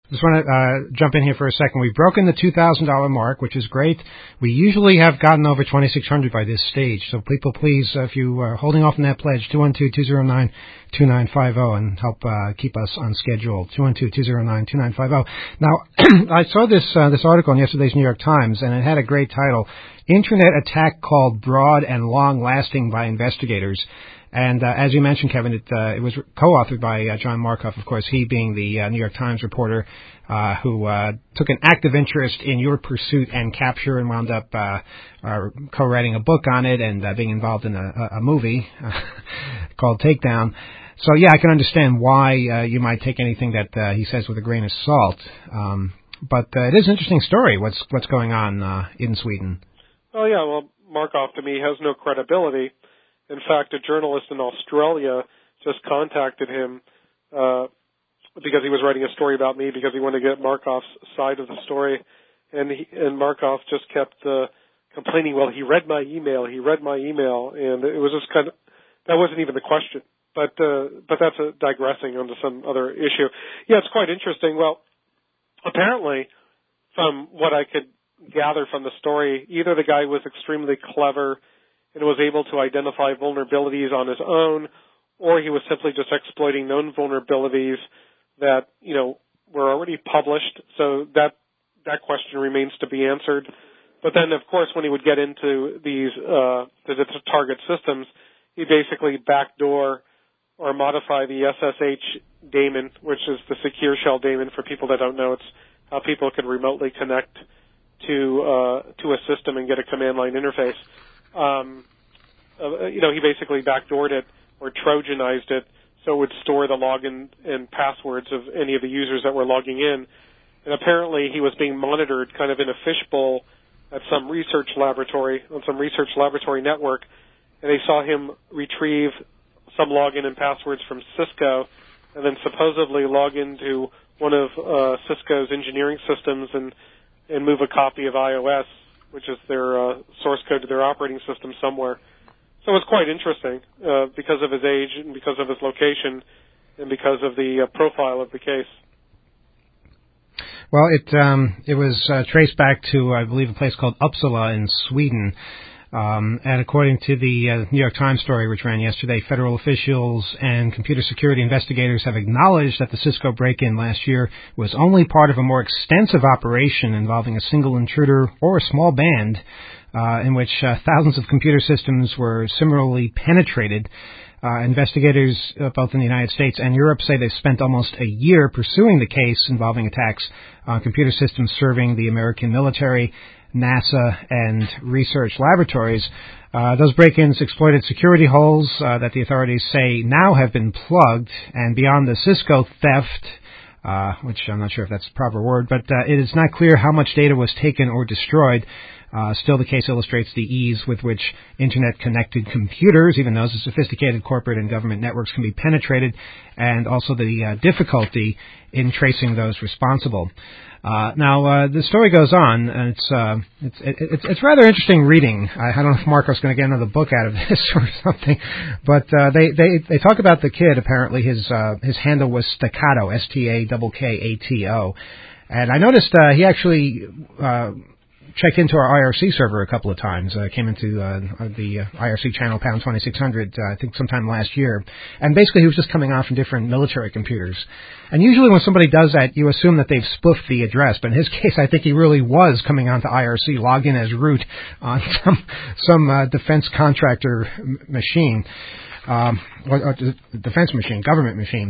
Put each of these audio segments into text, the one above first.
Just want to jump in here for a second. We've broken the $2,000 mark, which is great. We usually have gotten over $2,600 by this stage. So people, please, if you are holding off on that pledge, 212-209-2950, and help keep us on schedule. 212-209-2950. Now, I saw this article in yesterday's New York Times, and it had a great title: Internet Attack Called Broad and Long-Lasting by Investigators. And as you mentioned, Kevin, it was co-authored by John Markoff, of course, he being the New York Times reporter who took an active interest in your pursuit and capture and wound up co-writing a book on it and being involved in a movie called Takedown. So, yeah, I can understand why you might take anything that he says with a grain of salt. But it is an interesting story, what's going on in Sweden. Oh, yeah, well, Markoff, to me, has no credibility. In fact, a journalist in Australia just contacted him because he was writing a story about me because he wanted to get Markoff's side of the story. And Markoff just kept complaining, well, he read my email. And it was just kind of, that wasn't even the question. But that's digressing onto some other issue. Yeah, it's quite interesting. Well, apparently, from what I could gather from the story, either the guy was extremely clever and was able to identify vulnerabilities on his own, or he was simply just exploiting known vulnerabilities that, were already published. So that question remains to be answered. But then, of course, when he would get into these the target systems, he basically backdoor or modify the SSH daemon, which is the secure shell daemon. For people that don't know, it's how people can remotely connect to a system and get a command line interface. He basically backdoored it or Trojanized it so it would store the login and passwords of any of the users that were logging in. And apparently he was being monitored kind of in a fishbowl at some research laboratory, on some research laboratory network, and they saw him retrieve some login and passwords from Cisco and then supposedly log into one of Cisco's engineering systems and move a copy of iOS, which is their source code to their operating system somewhere. So it was quite interesting because of his age and because of his location and because of the profile of the case. Well, it was traced back to, I believe, a place called Uppsala in Sweden. And according to the New York Times story, which ran yesterday, federal officials and computer security investigators have acknowledged that the Cisco break-in last year was only part of a more extensive operation involving a single intruder or a small band in which thousands of computer systems were similarly penetrated. Investigators both in the United States and Europe say they've spent almost a year pursuing the case involving attacks on computer systems serving the American military, NASA, and research laboratories. Those break-ins exploited security holes that the authorities say now have been plugged, and beyond the Cisco theft, which I'm not sure if that's the proper word, but it is not clear how much data was taken or destroyed. Still, the case illustrates the ease with which Internet-connected computers, even those of sophisticated corporate and government networks, can be penetrated, and also the difficulty in tracing those responsible. Now, the story goes on, and it's rather interesting reading. I don't know if Marco's going to get another book out of this or something, but they talk about the kid. Apparently, his handle was Staccato, Stakato, and I noticed he actually checked into our IRC server a couple of times. Came into the IRC channel pound 2600, I think sometime last year. And basically he was just coming off from different military computers. And usually when somebody does that, you assume that they've spoofed the address. But in his case, I think he really was coming onto IRC, logged in as root on some defense contractor machine, or defense machine, government machine.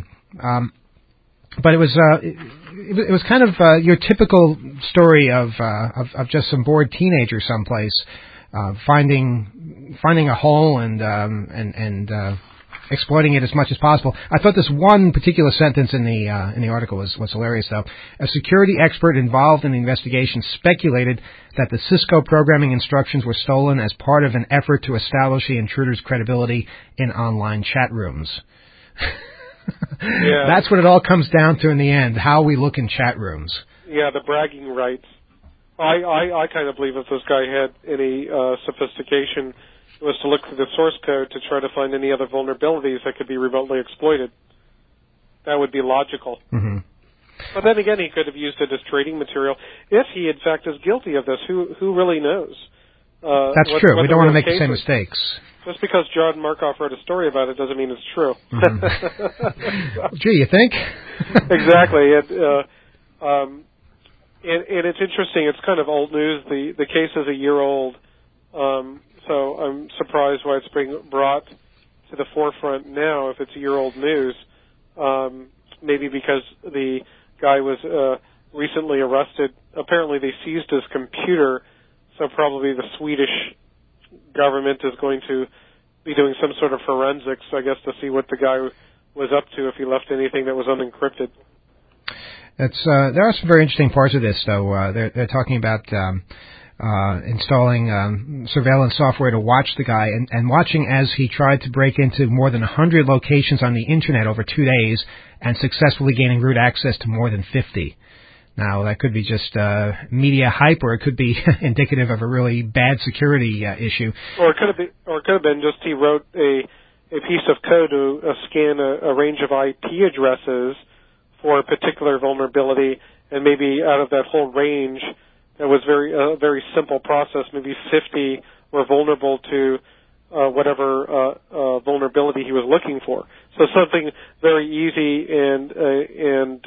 But it was kind of your typical story of just some bored teenager someplace finding a hole and exploiting it as much as possible. I thought this one particular sentence in the article was hilarious, though. A security expert involved in the investigation speculated that the Cisco programming instructions were stolen as part of an effort to establish the intruder's credibility in online chat rooms. Yeah. That's what it all comes down to in the end, how we look in chat rooms. Yeah, the bragging rights. I kind of believe if this guy had any sophistication, it was to look through the source code to try to find any other vulnerabilities that could be remotely exploited. That would be logical. Mm-hmm. But then again, he could have used it as trading material. If he, in fact, is guilty of this, who really knows? That's true. We don't want to make the same mistakes. Just because John Markoff wrote a story about it doesn't mean it's true. Mm-hmm. Gee, you think? Exactly. And it's interesting. It's kind of old news. The case is a year old, so I'm surprised why it's being brought to the forefront now if it's a year-old news. Maybe because the guy was recently arrested. Apparently they seized his computer, so probably the Swedish government is going to be doing some sort of forensics, I guess, to see what the guy was up to if he left anything that was unencrypted. There are some very interesting parts of this, though. They're talking about installing surveillance software to watch the guy and watching as he tried to break into more than 100 locations on the Internet over 2 days and successfully gaining root access to more than 50. Now, that could be just media hype, or it could be indicative of a really bad security issue. Or it could have been just he wrote a piece of code to scan a range of IP addresses for a particular vulnerability, and maybe out of that whole range, it was a very simple process. Maybe 50 were vulnerable to whatever vulnerability he was looking for. So something very easy and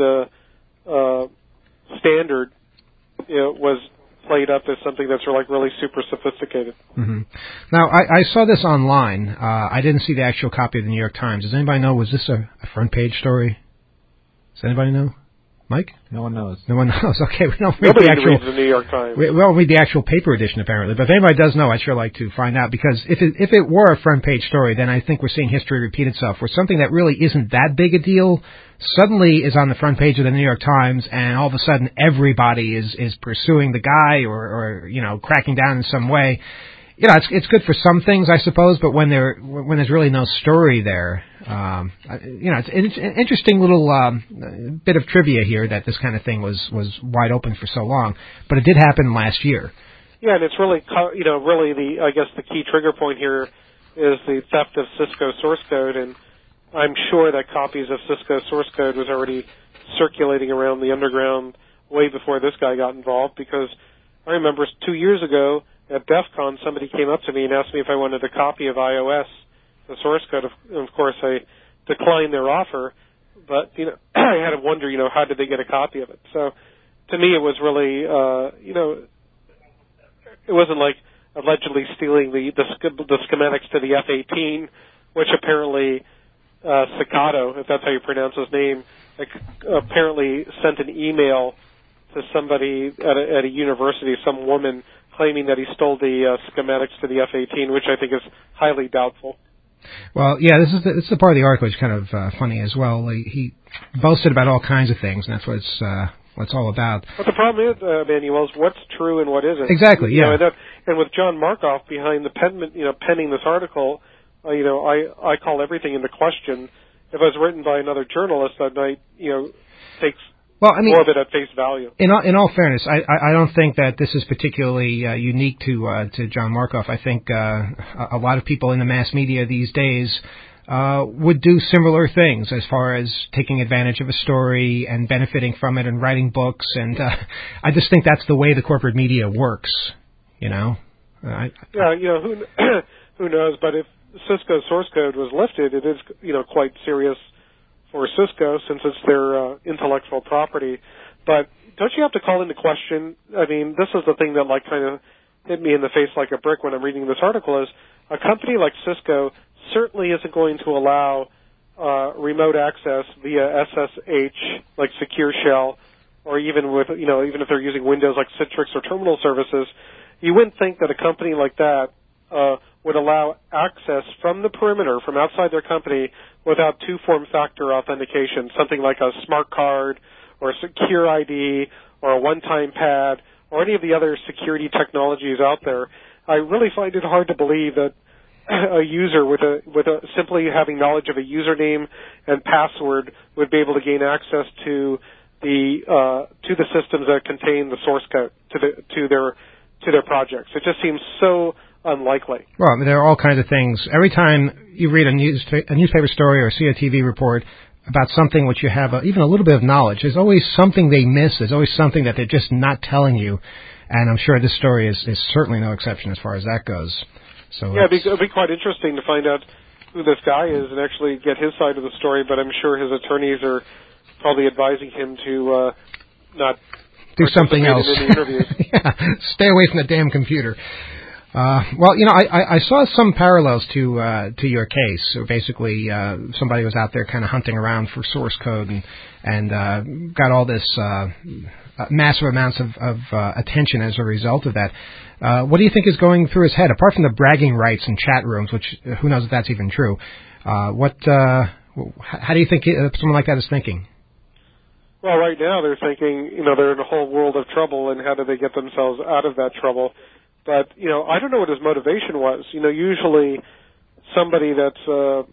standard was played up as something that's really super sophisticated. Mm-hmm. Now, I saw this online. I didn't see the actual copy of the New York Times. Does anybody know, was this a front page story? Does anybody know? Mike? No one knows. No one knows. Okay, we don't read Nobody the actual. Reads the New York Times. We don't read the actual paper edition, apparently. But if anybody does know, I'd sure like to find out, because if it were a front page story, then I think we're seeing history repeat itself, where something that really isn't that big a deal suddenly is on the front page of the New York Times, and all of a sudden everybody is pursuing the guy or cracking down in some way. It's good for some things, I suppose, but when there's really no story there, it's an interesting little bit of trivia here that this kind of thing was wide open for so long, but it did happen last year. Yeah, and it's really the key trigger point here is the theft of Cisco source code, and I'm sure that copies of Cisco source code was already circulating around the underground way before this guy got involved, because I remember 2 years ago at DEF CON, somebody came up to me and asked me if I wanted a copy of iOS, the source code. Of course, I declined their offer, but I had to wonder, how did they get a copy of it? So, to me, it was really, it wasn't like allegedly stealing the schematics to the F-18, which apparently Cicado, if that's how you pronounce his name, apparently sent an email to somebody at a university, some woman, claiming that he stole the schematics to the F-18, which I think is highly doubtful. Well, yeah, this is the part of the article which is kind of funny as well. He boasted about all kinds of things, and that's what it's all about. But the problem is, Manuel, is what's true and what isn't. Exactly, yeah. And with John Markoff behind the penning this article, I call everything into question. If it was written by another journalist, that might takes more of it at face value. In all fairness, I don't think that this is particularly unique to John Markoff. I think a lot of people in the mass media these days would do similar things as far as taking advantage of a story and benefiting from it and writing books. And I just think that's the way the corporate media works. Who knows? But if Cisco source code was lifted, it is quite serious for Cisco, since it's their intellectual property. But don't you have to call into question, this is the thing that kind of hit me in the face like a brick when I'm reading this article, is a company like Cisco certainly isn't going to allow remote access via SSH, like Secure Shell, or even with, even if they're using Windows like Citrix or terminal services. You wouldn't think that a company like that would allow access from the perimeter, from outside their company, without two-form factor authentication, something like a smart card or a secure ID or a one-time pad or any of the other security technologies out there. I really find it hard to believe that a user with simply having knowledge of a username and password would be able to gain access to the systems that contain the source code to their projects. It just seems so unlikely. Well, there are all kinds of things. Every time you read a newspaper story or see a TV report, about something which you have even a little bit of knowledge, there's always something they miss. There's always something that they're just not telling you. And I'm sure this story is certainly no exception as far as that goes. So yeah, it'd be quite interesting to find out who this guy is and actually get his side of the story, but I'm sure his attorneys are probably advising him to not do something else. In the interviews. Yeah, stay away from the damn computer. Well, I saw some parallels to your case. So basically, somebody was out there kind of hunting around for source code and got all this massive amounts of attention as a result of that. What do you think is going through his head, apart from the bragging rights in chat rooms, which who knows if that's even true? How do you think someone like that is thinking? Well, right now they're thinking, they're in a whole world of trouble, and how do they get themselves out of that trouble? But, I don't know what his motivation was. Usually somebody that's,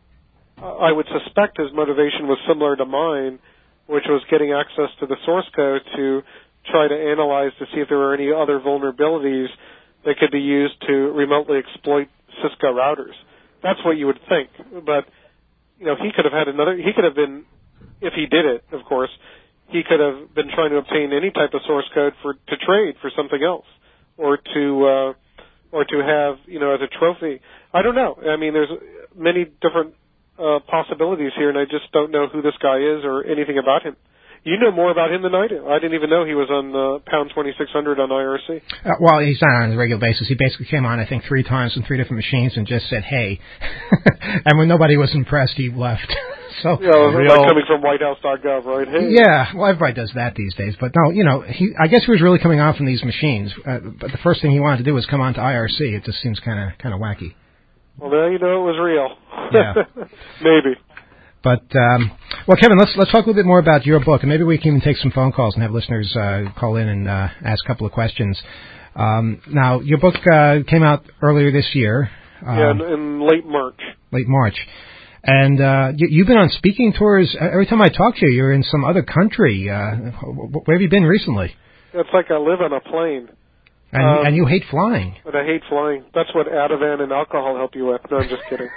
I would suspect his motivation was similar to mine, which was getting access to the source code to try to analyze to see if there were any other vulnerabilities that could be used to remotely exploit Cisco routers. That's what you would think. But, he could have been, if he did it, of course, he could have been trying to obtain any type of source code to trade for something else, or to have, as a trophy. I don't know. I mean, there's many different possibilities here, and I just don't know who this guy is or anything about him. You know more about him than I do. I didn't even know he was on pound 2600 on IRC. Well, he's not on a regular basis. He basically came on, I think, 3 times on 3 different machines and just said, hey. And when nobody was impressed, he left. So, like coming from whitehouse.gov, right? Hey. Yeah, well, everybody does that these days. But no, I guess he was really coming on from these machines. But the first thing he wanted to do was come on to IRC. It just seems kind of wacky. Well, now you know it was real. Yeah. Maybe. But, well, Kevin, let's talk a little bit more about your book, and maybe we can even take some phone calls and have listeners call in and ask a couple of questions. Now, your book came out earlier this year. In late March. Late March. And you've been on speaking tours. Every time I talk to you, you're in some other country. Where have you been recently? It's like I live on a plane. And you hate flying. But I hate flying. That's what Ativan and alcohol help you with. No, I'm just kidding.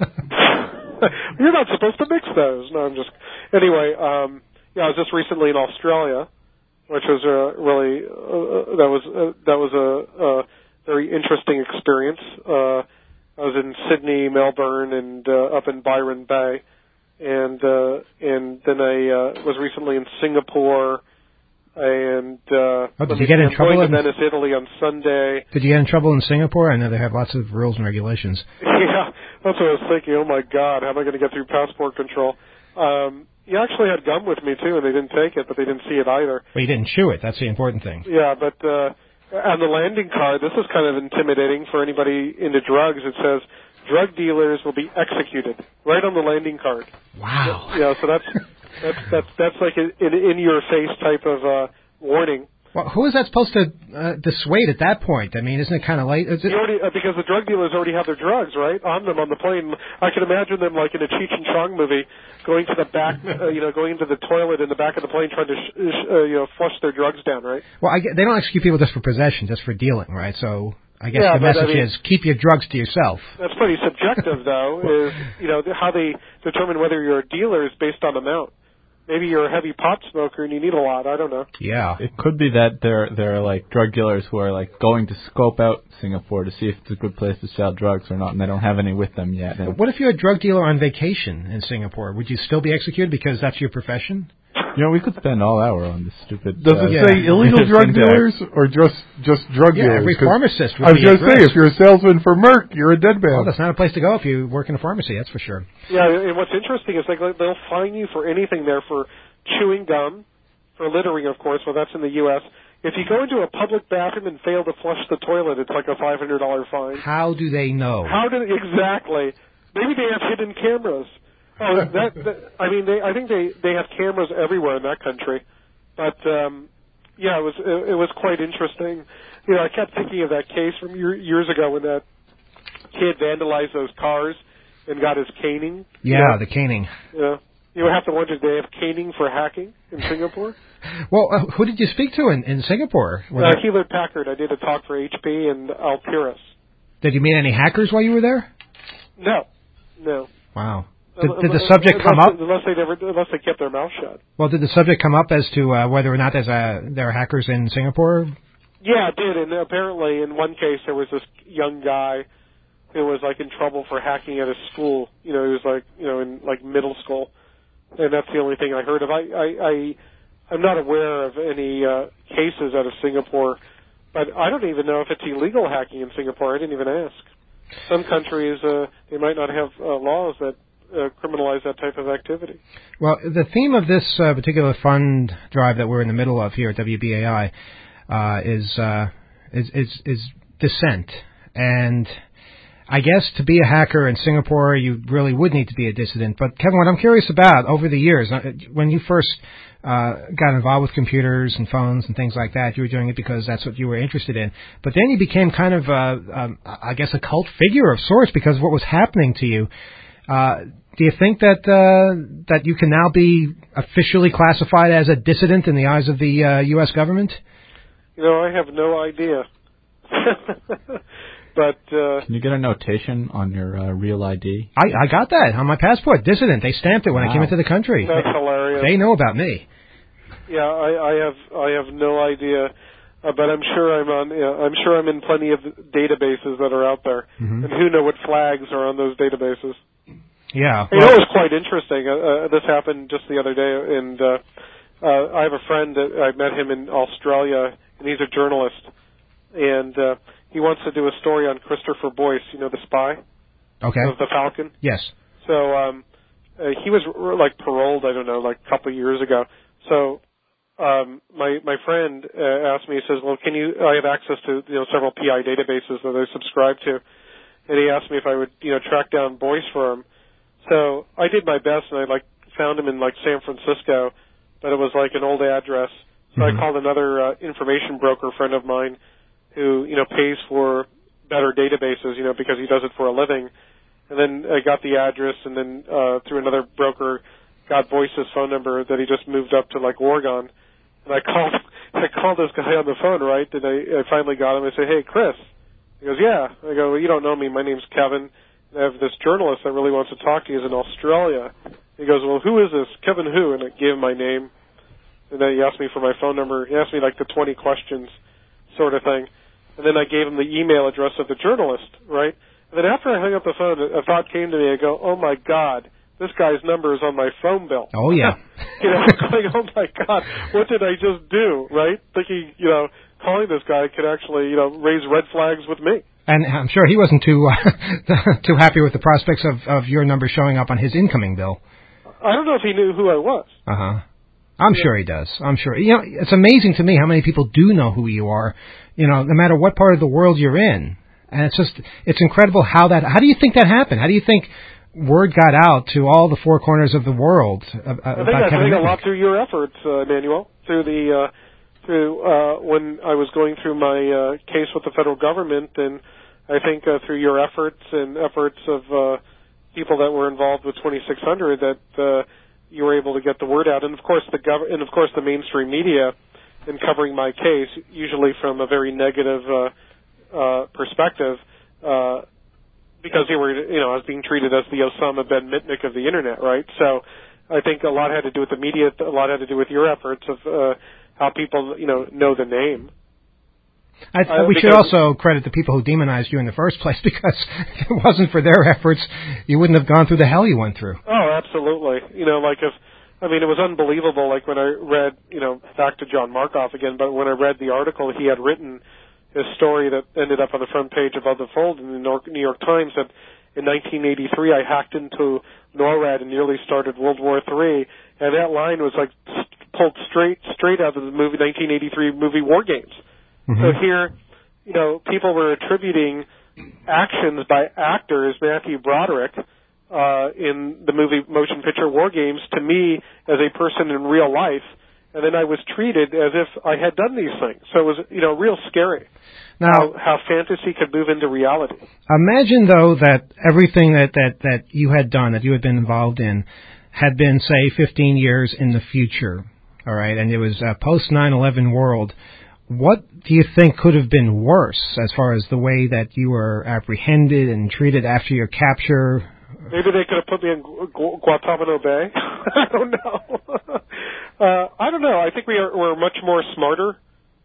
You're not supposed to mix those. No, I'm just... Anyway, I was just recently in Australia, which was really... that was a very interesting experience. I was in Sydney, Melbourne, and up in Byron Bay, and then I was recently in Singapore, and did you get in trouble in Venice, Italy on Sunday. Did you get in trouble in Singapore? I know they have lots of rules and regulations. Yeah, that's what I was thinking. Oh my God, how am I going to get through passport control? You actually had gum with me too, and they didn't take it, but they didn't see it either. Well, you didn't chew it. That's the important thing. Yeah, but on the landing card, this is kind of intimidating for anybody into drugs. It says, drug dealers will be executed, right on the landing card. Wow. Yeah, so that's like an in-your-face type of warning. Well, who is that supposed to dissuade at that point? I mean, isn't it kind of late? Because the drug dealers already have their drugs, right, on them on the plane. I can imagine them like in a Cheech and Chong movie, going to the back, going into the toilet in the back of the plane, trying to flush their drugs down, right? Well, they don't execute people just for possession, just for dealing, right? So I guess the message is keep your drugs to yourself. That's pretty subjective, though. Is how they determine whether you're a dealer is based on amount. Maybe you're a heavy pot smoker and you need a lot. I don't know. Yeah. It could be that they're like drug dealers who are like going to scope out Singapore to see if it's a good place to sell drugs or not, and they don't have any with them yet. But what if you're a drug dealer on vacation in Singapore? Would you still be executed because that's your profession? We could spend all hour on this stupid... Does it say illegal drug dealers or just drug dealers? Every pharmacist would I was going to say, if you're a salesman for Merck, you're a dead man. Well, that's not a place to go if you work in a pharmacy, that's for sure. Yeah, and what's interesting is they'll fine you for anything there, for chewing gum, for littering, of course. Well, that's in the U.S. If you go into a public bathroom and fail to flush the toilet, it's like a $500 fine. How do they know? Exactly. Maybe they have hidden cameras. Oh, I think they have cameras everywhere in that country. But it was quite interesting. I kept thinking of that case from years ago when that kid vandalized those cars and got his caning. Yeah, the caning. Yeah. You have to wonder, do they have caning for hacking in Singapore? Well, who did you speak to in Singapore? Hewlett Packard. I did a talk for HP and Altiris. Did you meet any hackers while you were there? No. Wow. Did the subject come up? Unless they kept their mouth shut. Well, did the subject come up as to whether or not there are hackers in Singapore? Yeah, it did. And apparently, in one case, there was this young guy who was like in trouble for hacking at his school. He was like, in like middle school, and that's the only thing I heard of. I'm not aware of any cases out of Singapore, but I don't even know if it's illegal hacking in Singapore. I didn't even ask. Some countries, they might not have laws that criminalize that type of activity. Well, the theme of this particular fund drive that we're in the middle of here at WBAI is dissent. And I guess to be a hacker in Singapore, you really would need to be a dissident. But Kevin, what I'm curious about over the years, when you first got involved with computers and phones and things like that, you were doing it because that's what you were interested in. But then you became kind of, I guess, a cult figure of sorts because of what was happening to you. Do you think that you can now be officially classified as a dissident in the eyes of the U.S. government? I have no idea. But can you get a notation on your real ID? I got that on my passport. Dissident. They stamped it when I came into the country. That's hilarious. They know about me. Yeah, I have no idea, but I'm sure I'm in plenty of databases that are out there, and who know what flags are on those databases. Yeah, it was quite interesting. This happened just the other day, and I have a friend that I met him in Australia, and he's a journalist, and he wants to do a story on Christopher Boyce, the spy, of the Falcon. Yes. So he was like paroled, I don't know, like a couple of years ago. So my friend asked me, he says, well, I have access to several PI databases that I subscribe to, and he asked me if I would track down Boyce for him. So I did my best, and I found him in San Francisco, but it was like an old address. So I called another information broker friend of mine who pays for better databases, because he does it for a living. And then I got the address, and then through another broker got Boyce's phone number that he just moved up to Oregon. And I called this guy on the phone, right? And I finally got him. I said, "Hey, Chris." He goes, "Yeah." I go, "Well, you don't know me. My name's Kevin. I have this journalist that really wants to talk to you. He's in Australia." He goes, "Well, who is this? Kevin who?" And I gave him my name. And then he asked me for my phone number. He asked me the 20 questions sort of thing. And then I gave him the email address of the journalist, right? And then after I hung up the phone, a thought came to me. I go, "Oh, my God, this guy's number is on my phone bill." Oh, yeah. Going, "Oh, my God, what did I just do?" Right? Thinking, calling this guy could actually, raise red flags with me. And I'm sure he wasn't too happy with the prospects of your number showing up on his incoming bill. I don't know if he knew who I was. I'm sure he does. I'm sure. It's amazing to me how many people do know who you are, no matter what part of the world you're in. And it's incredible how do you think that happened? How do you think word got out to all the four corners of the world about Kevin Mitnick? I think a lot through your efforts, Emmanuel, through when I was going through my case with the federal government, and I think through your efforts and efforts of people that were involved with 2600 that you were able to get the word out, and of course the mainstream media in covering my case, usually from a very negative perspective, because they were, I was being treated as the Osama bin Mitnick of the internet, right? So I think a lot had to do with the media, a lot had to do with your efforts of how people, know the name. We should also credit the people who demonized you in the first place, because if it wasn't for their efforts, you wouldn't have gone through the hell you went through. Oh, absolutely. It was unbelievable, when I read, back to John Markoff again, but when I read the article he had written, his story that ended up on the front page of the Fold in the New York Times, that in 1983 I hacked into NORAD and nearly started World War III, and that line was pulled straight out of the movie 1983 movie War Games. So here, people were attributing actions by actors, Matthew Broderick, in the movie motion picture War Games, to me as a person in real life, and then I was treated as if I had done these things. So it was, real scary. Now, how fantasy could move into reality. Imagine, though, that everything that you had done, that you had been involved in, had been, say, 15 years in the future, all right, and it was a post-9/11 world. What do you think could have been worse as far as the way that you were apprehended and treated after your capture Maybe they could have put me in Guantanamo Bay. I don't know. I don't know. I think we're much more smarter,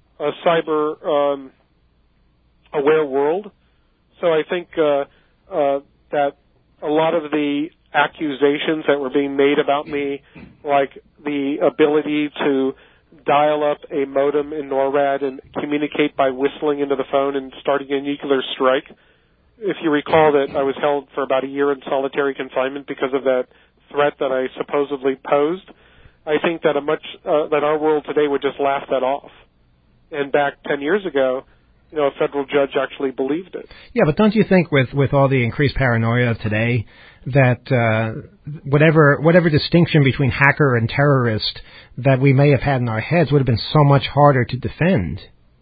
cyber aware world. So I think that a lot of the accusations that were being made about me, like the ability to dial up a modem in NORAD and communicate by whistling into the phone and starting a nuclear strike. If you recall that I was held for about a year in solitary confinement because of that threat that I supposedly posed, I think that that our world today would just laugh that off. And back 10 years ago, a federal judge actually believed it. Yeah, but don't you think with all the increased paranoia today that whatever distinction between hacker and terrorist that we may have had in our heads would have been so much harder to defend?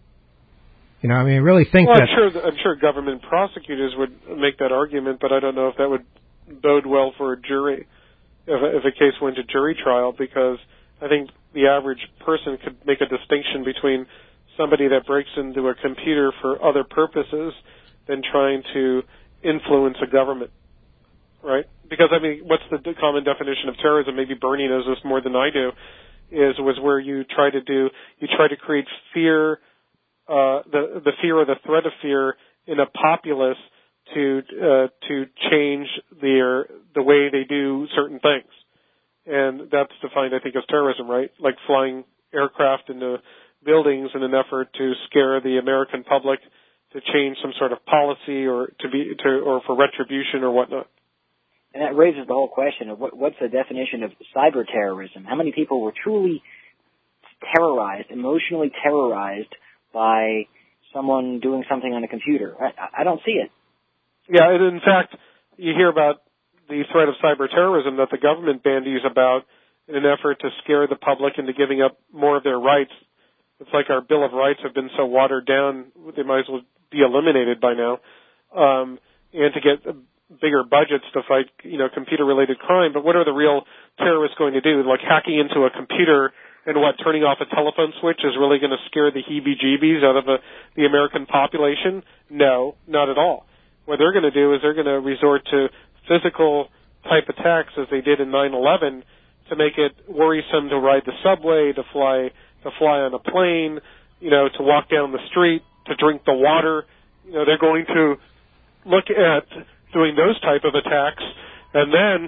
I really think that... I'm sure government prosecutors would make that argument, but I don't know if that would bode well for a jury if a case went to jury trial, because I think the average person could make a distinction between somebody that breaks into a computer for other purposes than trying to influence a government, right? Because, what's the common definition of terrorism? Maybe Bernie knows this more than I do, was where you try to create fear, the fear or the threat of fear in a populace to change the way they do certain things. And that's defined, I think, as terrorism, right? Like flying aircraft into buildings in an effort to scare the American public to change some sort of policy or or for retribution or whatnot. And that raises the whole question of what's the definition of cyber terrorism? How many people were truly terrorized, emotionally terrorized by someone doing something on a computer? I don't see it. Yeah, and in fact, you hear about the threat of cyber terrorism that the government bandies about in an effort to scare the public into giving up more of their rights. It's like our Bill of Rights have been so watered down, they might as well be eliminated by now, and to get bigger budgets to fight, computer-related crime. But what are the real terrorists going to do? Like hacking into a computer and turning off a telephone switch is really going to scare the heebie-jeebies out of the American population? No, not at all. What they're going to do is they're going to resort to physical type attacks as they did in 9/11 to make it worrisome to ride the subway, to fly on a plane, to walk down the street, to drink the water. They're going to look at doing those type of attacks, and then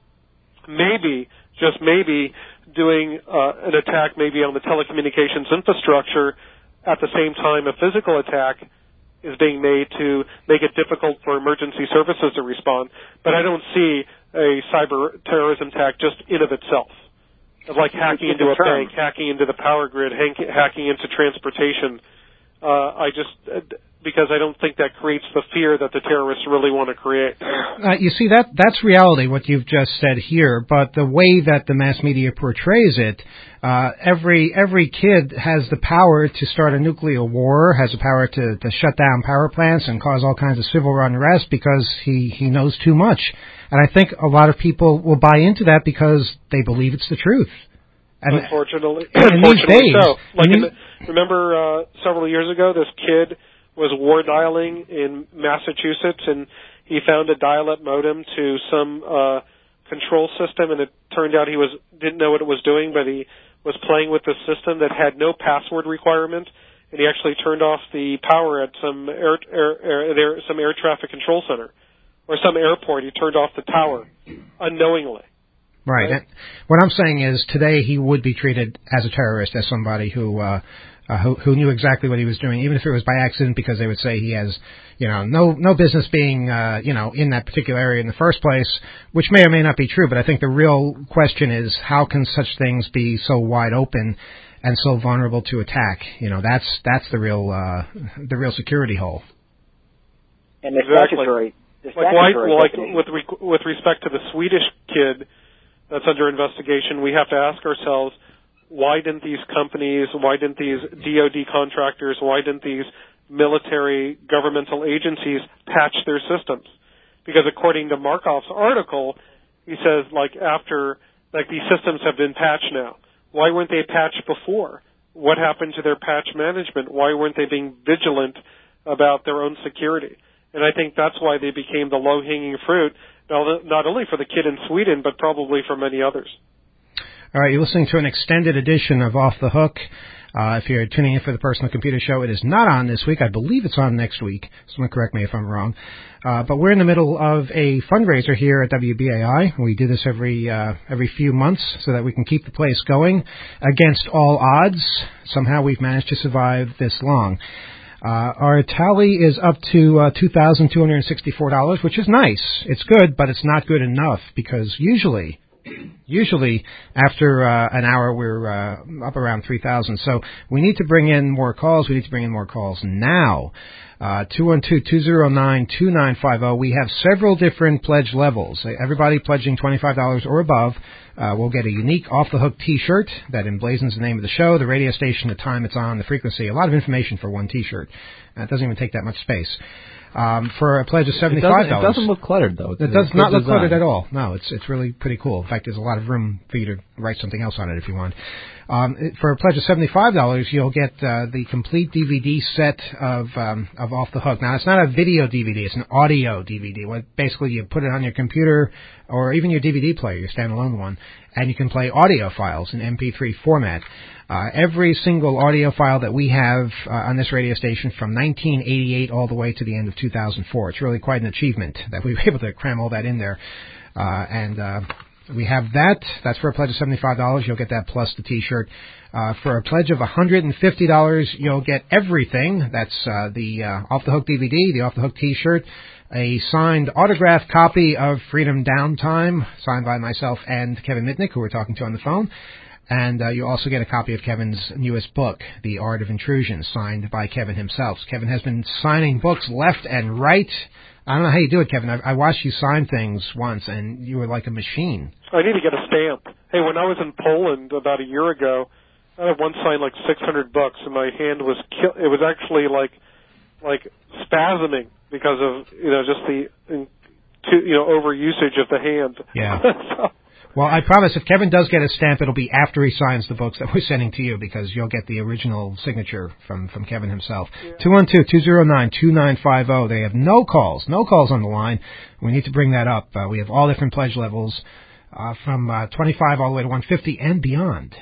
maybe, just maybe, doing an attack maybe on the telecommunications infrastructure at the same time a physical attack is being made to make it difficult for emergency services to respond. But I don't see a cyber terrorism attack just in of itself. Of like hacking into a bank, hacking into the power grid, hacking into transportation. Because I don't think that creates the fear that the terrorists really want to create. You see, that's reality, what you've just said here, but the way that the mass media portrays it, every kid has the power to start a nuclear war, has the power to shut down power plants and cause all kinds of civil unrest because he knows too much. And I think a lot of people will buy into that because they believe it's the truth. And unfortunately these days, so. Remember several years ago, this kid was war dialing in Massachusetts, and he found a dial-up modem to some control system, and it turned out he didn't know what it was doing, but he was playing with the system that had no password requirement, and he actually turned off the power at some air traffic control center or some airport. He turned off the tower unknowingly. Right. What I'm saying is today he would be treated as a terrorist, as somebody who knew exactly what he was doing, even if it was by accident, because they would say he has, no business being, in that particular area in the first place, which may or may not be true. But I think the real question is, how can such things be so wide open and so vulnerable to attack? That's the real security hole. And the statutory with respect to the Swedish kid that's under investigation, we have to ask ourselves, why didn't these companies, why didn't these DoD contractors, why didn't these military governmental agencies patch their systems? Because according to Markov's article, he says these systems have been patched now. Why weren't they patched before? What happened to their patch management? Why weren't they being vigilant about their own security? And I think that's why they became the low-hanging fruit not only for the kid in Sweden, but probably for many others. All right, you're listening to an extended edition of Off the Hook. If you're tuning in for the Personal Computer Show, it is not on this week. I believe it's on next week. Someone correct me if I'm wrong. But we're in the middle of a fundraiser here at WBAI. We do this every few months so that we can keep the place going against all odds. Somehow we've managed to survive this long. Our tally is up to $2,264, which is nice. It's good, but it's not good enough because usually after an hour we're up around 3,000. So we need to bring in more calls. We need to bring in more calls now. 212-209-2950. We have several different pledge levels. Everybody pledging $25 or above will get a unique Off the Hook T-shirt that emblazons the name of the show, the radio station, the time it's on, the frequency. A lot of information for one T-shirt. It doesn't even take that much space. For a pledge of $75. It doesn't look cluttered, though. It does not look cluttered at all. No, it's really pretty cool. In fact, there's a lot of room for you to write something else on it if you want. For a pledge of $75, you'll get the complete DVD set of Off the Hook. Now, it's not a video DVD. It's an audio DVD. Basically, you put it on your computer or even your DVD player, your standalone one, and you can play audio files in MP3 format. Every single audio file that we have on this radio station from 1988 all the way to the end of 2004. It's really quite an achievement that we were able to cram all that in there. We have that. That's for a pledge of $75. You'll get that plus the T-shirt. For a pledge of $150, you'll get everything. That's the Off the Hook DVD, the Off the Hook T-shirt, a signed autographed copy of Freedom Downtime, signed by myself and Kevin Mitnick, who we're talking to on the phone. And you also get a copy of Kevin's newest book, The Art of Intrusion, signed by Kevin himself. Kevin has been signing books left and right. I don't know how you do it, Kevin. I watched you sign things once, and you were like a machine. I need to get a stamp. Hey, when I was in Poland about a year ago, I had once signed like 600 books, and my hand was it was actually like spasming because of just the overusage of the hand. Yeah. Well, I promise if Kevin does get a stamp, it'll be after he signs the books that we're sending to you because you'll get the original signature from Kevin himself. Yeah. 212-209-2950. They have no calls on the line. We need to bring that up. We have all different pledge levels from 25 all the way to 150 and beyond.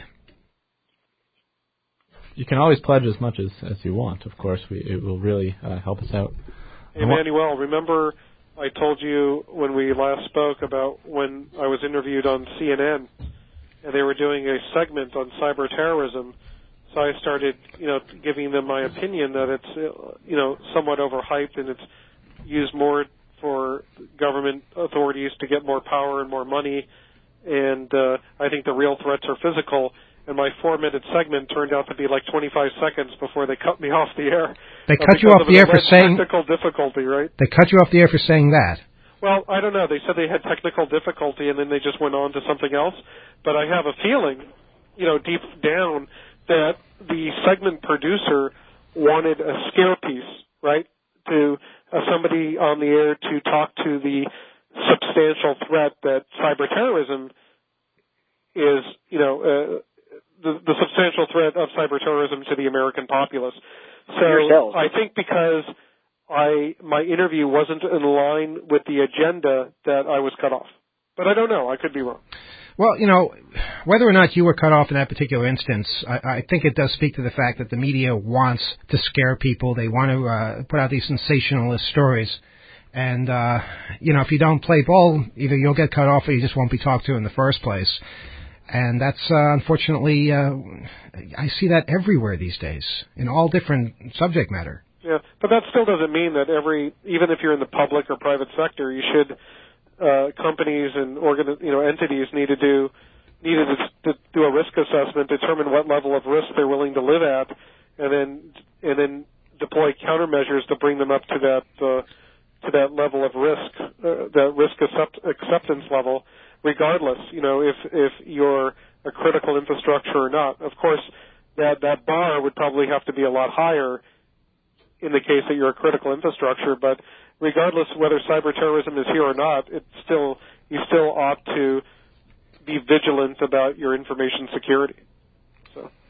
You can always pledge as much as you want, of course. It will really help us out. Hey, Manuel, remember I told you when we last spoke about when I was interviewed on CNN, and they were doing a segment on cyber terrorism. So I started, giving them my opinion that it's, somewhat overhyped and it's used more for government authorities to get more power and more money. And I think the real threats are physical. And my 4-minute segment turned out to be like 25 seconds before they cut me off the air. They cut you off the air for saying technical difficulty, right? They cut you off the air for saying that. Well, I don't know. They said they had technical difficulty, and then they just went on to something else. But I have a feeling, deep down, that the segment producer wanted a scare piece, right? To somebody on the air to talk to the substantial threat that cyber terrorism is, the substantial threat of cyber terrorism to the American populace. So I think because my interview wasn't in line with the agenda that I was cut off. But I don't know. I could be wrong. Well, whether or not you were cut off in that particular instance, I think it does speak to the fact that the media wants to scare people. They want to put out these sensationalist stories. And, if you don't play ball, either you'll get cut off or you just won't be talked to in the first place. And that's, unfortunately, I see that everywhere these days, in all different subject matter. Yeah, but that still doesn't mean that even if you're in the public or private sector, you should, companies and entities need to do a risk assessment, determine what level of risk they're willing to live at, and then deploy countermeasures to bring them up to that level of risk, that risk acceptance level. Regardless, if you're a critical infrastructure or not. Of course, that bar would probably have to be a lot higher in the case that you're a critical infrastructure. But regardless whether cyber terrorism is here or not, you still ought to be vigilant about your information security. So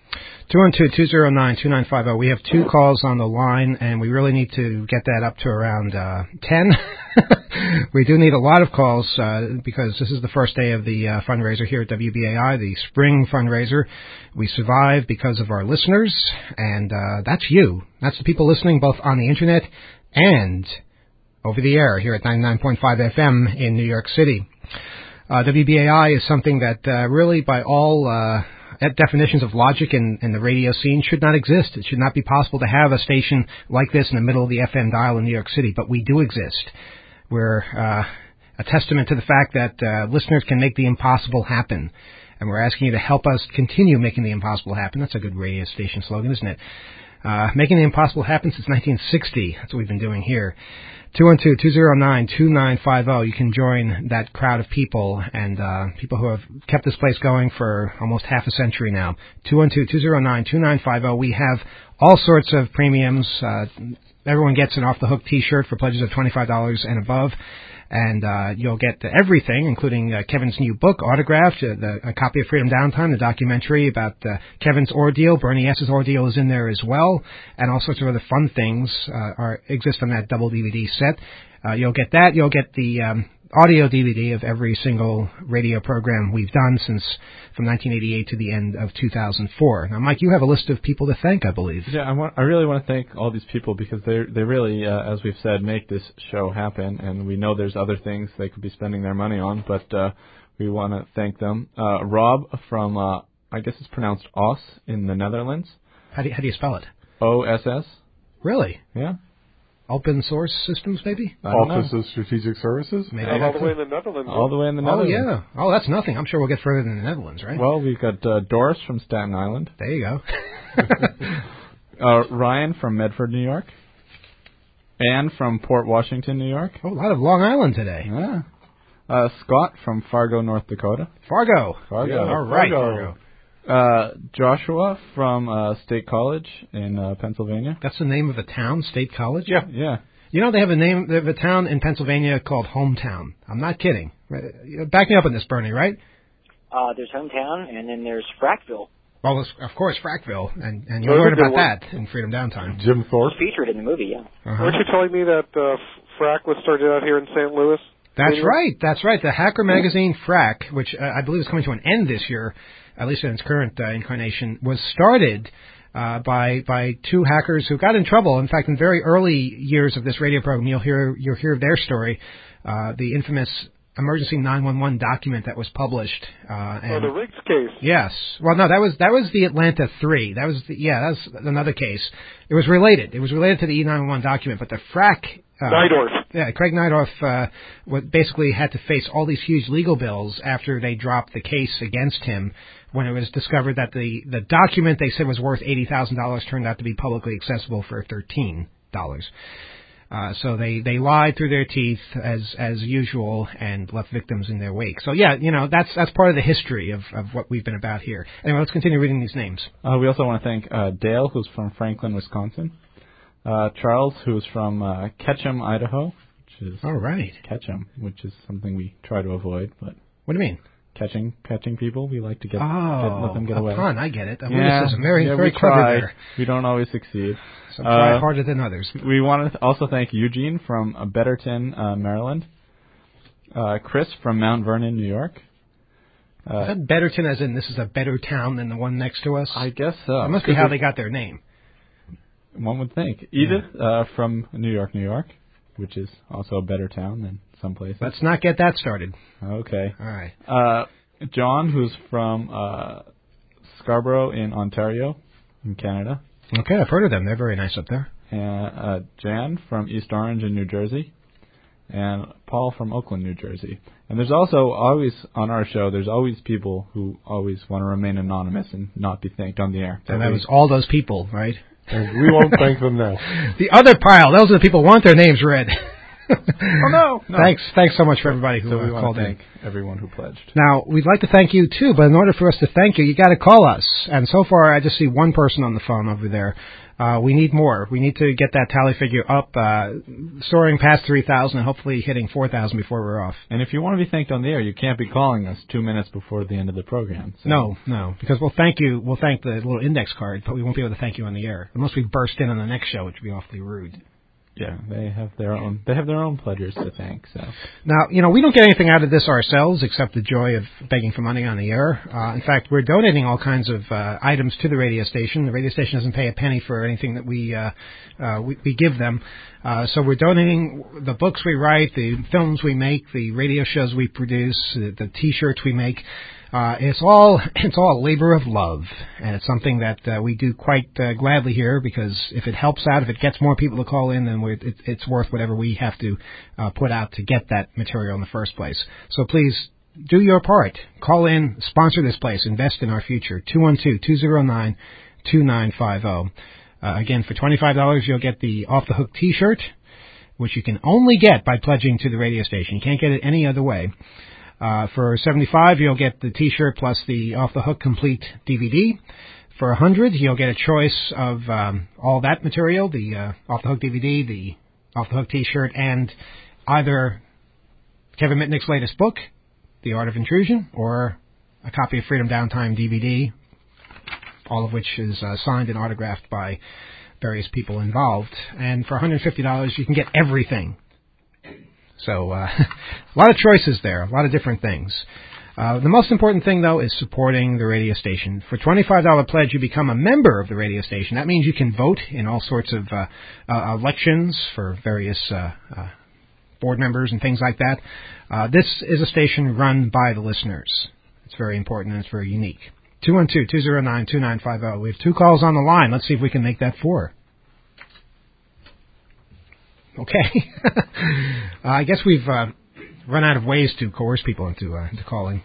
212-209-2950. We have 2 calls on the line, and we really need to get that up to around 10. We do need a lot of calls because this is the first day of the fundraiser here at WBAI, the spring fundraiser. We survive because of our listeners, and that's you. That's the people listening both on the Internet and over the air here at 99.5 FM in New York City. WBAI is something that really, by all definitions of logic in the radio scene, should not exist. It should not be possible to have a station like this in the middle of the FM dial in New York City, but we do exist. We're a testament to the fact that listeners can make the impossible happen, and we're asking you to help us continue making the impossible happen. That's a good radio station slogan, isn't it? Making the impossible happen since 1960. That's what we've been doing here. 212-209-2950. You can join that crowd of people and people who have kept this place going for almost half a century now. 212-209-2950. We have all sorts of premiums. Everyone gets an off-the-hook T-shirt for pledges of $25 and above. And you'll get everything, including Kevin's new book, autographed, a copy of Freedom Downtime, the documentary about Kevin's ordeal. Bernie S.'s ordeal is in there as well, and all sorts of other fun things exist on that double DVD set. You'll get that. You'll get the audio DVD of every single radio program we've done from 1988 to the end of 2004. Now, Mike, you have a list of people to thank, I believe. Yeah, I really want to thank all these people because they really, as we've said, make this show happen. And we know there's other things they could be spending their money on, but we want to thank them. Rob from, I guess it's pronounced Os in the Netherlands. How do you spell it? OSS. Really? Yeah. Open source systems, maybe? Office of Strategic Services? Maybe all the way in the Netherlands. All the way in the Netherlands. Oh, yeah. Oh, that's nothing. I'm sure we'll get further than the Netherlands, right? Well, we've got Doris from Staten Island. There you go. Ryan from Medford, New York. Anne from Port Washington, New York. Oh, a lot of Long Island today. Yeah. Scott from Fargo, North Dakota. Fargo. Yeah, all right, Fargo. Joshua from State College in Pennsylvania. That's the name of a town, State College? Yeah. You know, they have a town in Pennsylvania called Hometown. I'm not kidding. Back me up on this, Bernie, right? There's Hometown, and then there's Frackville. Well, of course, Frackville, and you'll learn about that in Freedom Downtime. Jim Thorpe. It's featured in the movie, yeah. Weren't you telling me that Frack was started out here in St. Louis? That's right. The hacker magazine Frack, which I believe is coming to an end this year, at least in its current incarnation, was started by 2 hackers who got in trouble. In fact, in very early years of this radio program, you'll hear their story, the infamous emergency 911 document that was published. The Riggs case. Yes. Well, no, that was the Atlanta 3. That was another case. It was related. It was related to the E911 document, but the Frack. Neidorf. Yeah, Craig Neidorf basically had to face all these huge legal bills after they dropped the case against him when it was discovered that the document they said was worth $80,000 turned out to be publicly accessible for $13. So they lied through their teeth as usual and left victims in their wake. So yeah, that's part of the history of what we've been about here. Anyway, let's continue reading these names. We also want to thank Dale, who's from Franklin, Wisconsin. Charles, who's from Ketchum, Idaho, which is all right. Ketchum, which is something we try to avoid. But what do you mean? Catching people, we like to let them get away. Pun, I get it. Witticism, very clever there. We don't always succeed. So try harder than others. We want to also thank Eugene from Betterton, Maryland. Chris from Mount Vernon, New York. Is that Betterton as in this is a better town than the one next to us? I guess so. That must be how they got their name. One would think. Edith from New York, which is also a better town than some places. Let's not get that started. Okay. All right. John, who's from Scarborough in Ontario, in Canada. Okay, I've heard of them. They're very nice up there. Jan from East Orange in New Jersey. And Paul from Oakland, New Jersey. And there's also always, on our show, there's always people who always want to remain anonymous and not be thanked on the air. And that was all those people, right? And we won't thank them now. The other pile, those are the people who want their names read. Oh no! Thanks so much for everybody who so we called want to in. thank everyone who pledged. Now, we'd like to thank you too, but in order for us to thank you, you got to call us. And so far, I just see one person on the phone over there. We need more. We need to get that tally figure up, soaring past 3,000 and hopefully hitting 4,000 before we're off. And if you want to be thanked on the air, you can't be calling us 2 minutes before the end of the program. So. No, because we'll thank you. We'll thank the little index card, but we won't be able to thank you on the air unless we burst in on the next show, which would be awfully rude. Yeah, they have their own pledgers to thank. So now, we don't get anything out of this ourselves except the joy of begging for money on the air. In fact, we're donating all kinds of items to the radio station. The radio station doesn't pay a penny for anything that we give them. So we're donating the books we write, the films we make, the radio shows we produce, the T-shirts we make. It's all a labor of love, and it's something that we do quite gladly here, because if it helps out, if it gets more people to call in, then it's worth whatever we have to put out to get that material in the first place. So please do your part. Call in, sponsor this place, invest in our future. 212-209-2950. Again, for $25, you'll get the Off the Hook T-shirt, which you can only get by pledging to the radio station. You can't get it any other way. For $75, you'll get the T-shirt plus the Off the Hook Complete DVD. For $100, you'll get a choice of all that material, the Off the Hook DVD, the Off the Hook T-shirt, and either Kevin Mitnick's latest book, The Art of Intrusion, or a copy of Freedom Downtime DVD, all of which is signed and autographed by various people involved. And for $150, you can get everything. So a lot of choices there, a lot of different things. The most important thing, though, is supporting the radio station. For $25 pledge, you become a member of the radio station. That means you can vote in all sorts of elections for various board members and things like that. This is a station run by the listeners. It's very important and it's very unique. 212-209-2950. We have 2 calls on the line. Let's see if we can make that 4. Okay. I guess we've run out of ways to coerce people into calling.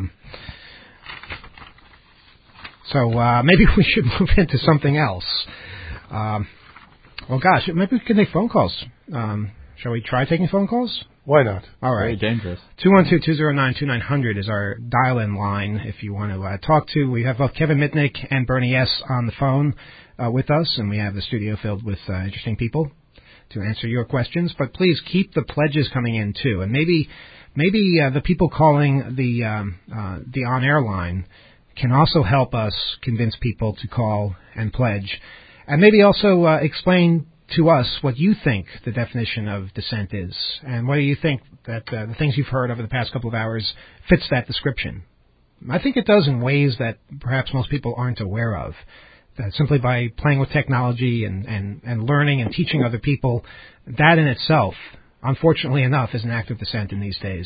So maybe we should move into something else. Well, gosh, maybe we can make phone calls. Shall we try taking phone calls? Why not? All right. Very dangerous. 212-209-2900 is our dial-in line if you want to talk to. We have both Kevin Mitnick and Bernie S. on the phone with us, and we have the studio filled with interesting people to answer your questions, but please keep the pledges coming in too, and maybe the people calling the on-air line can also help us convince people to call and pledge, and maybe also explain to us what you think the definition of dissent is, and whether you think that the things you've heard over the past couple of hours fits that description. I think it does in ways that perhaps most people aren't aware of. That simply by playing with technology and learning and teaching other people, that in itself, unfortunately enough, is an act of dissent in these days.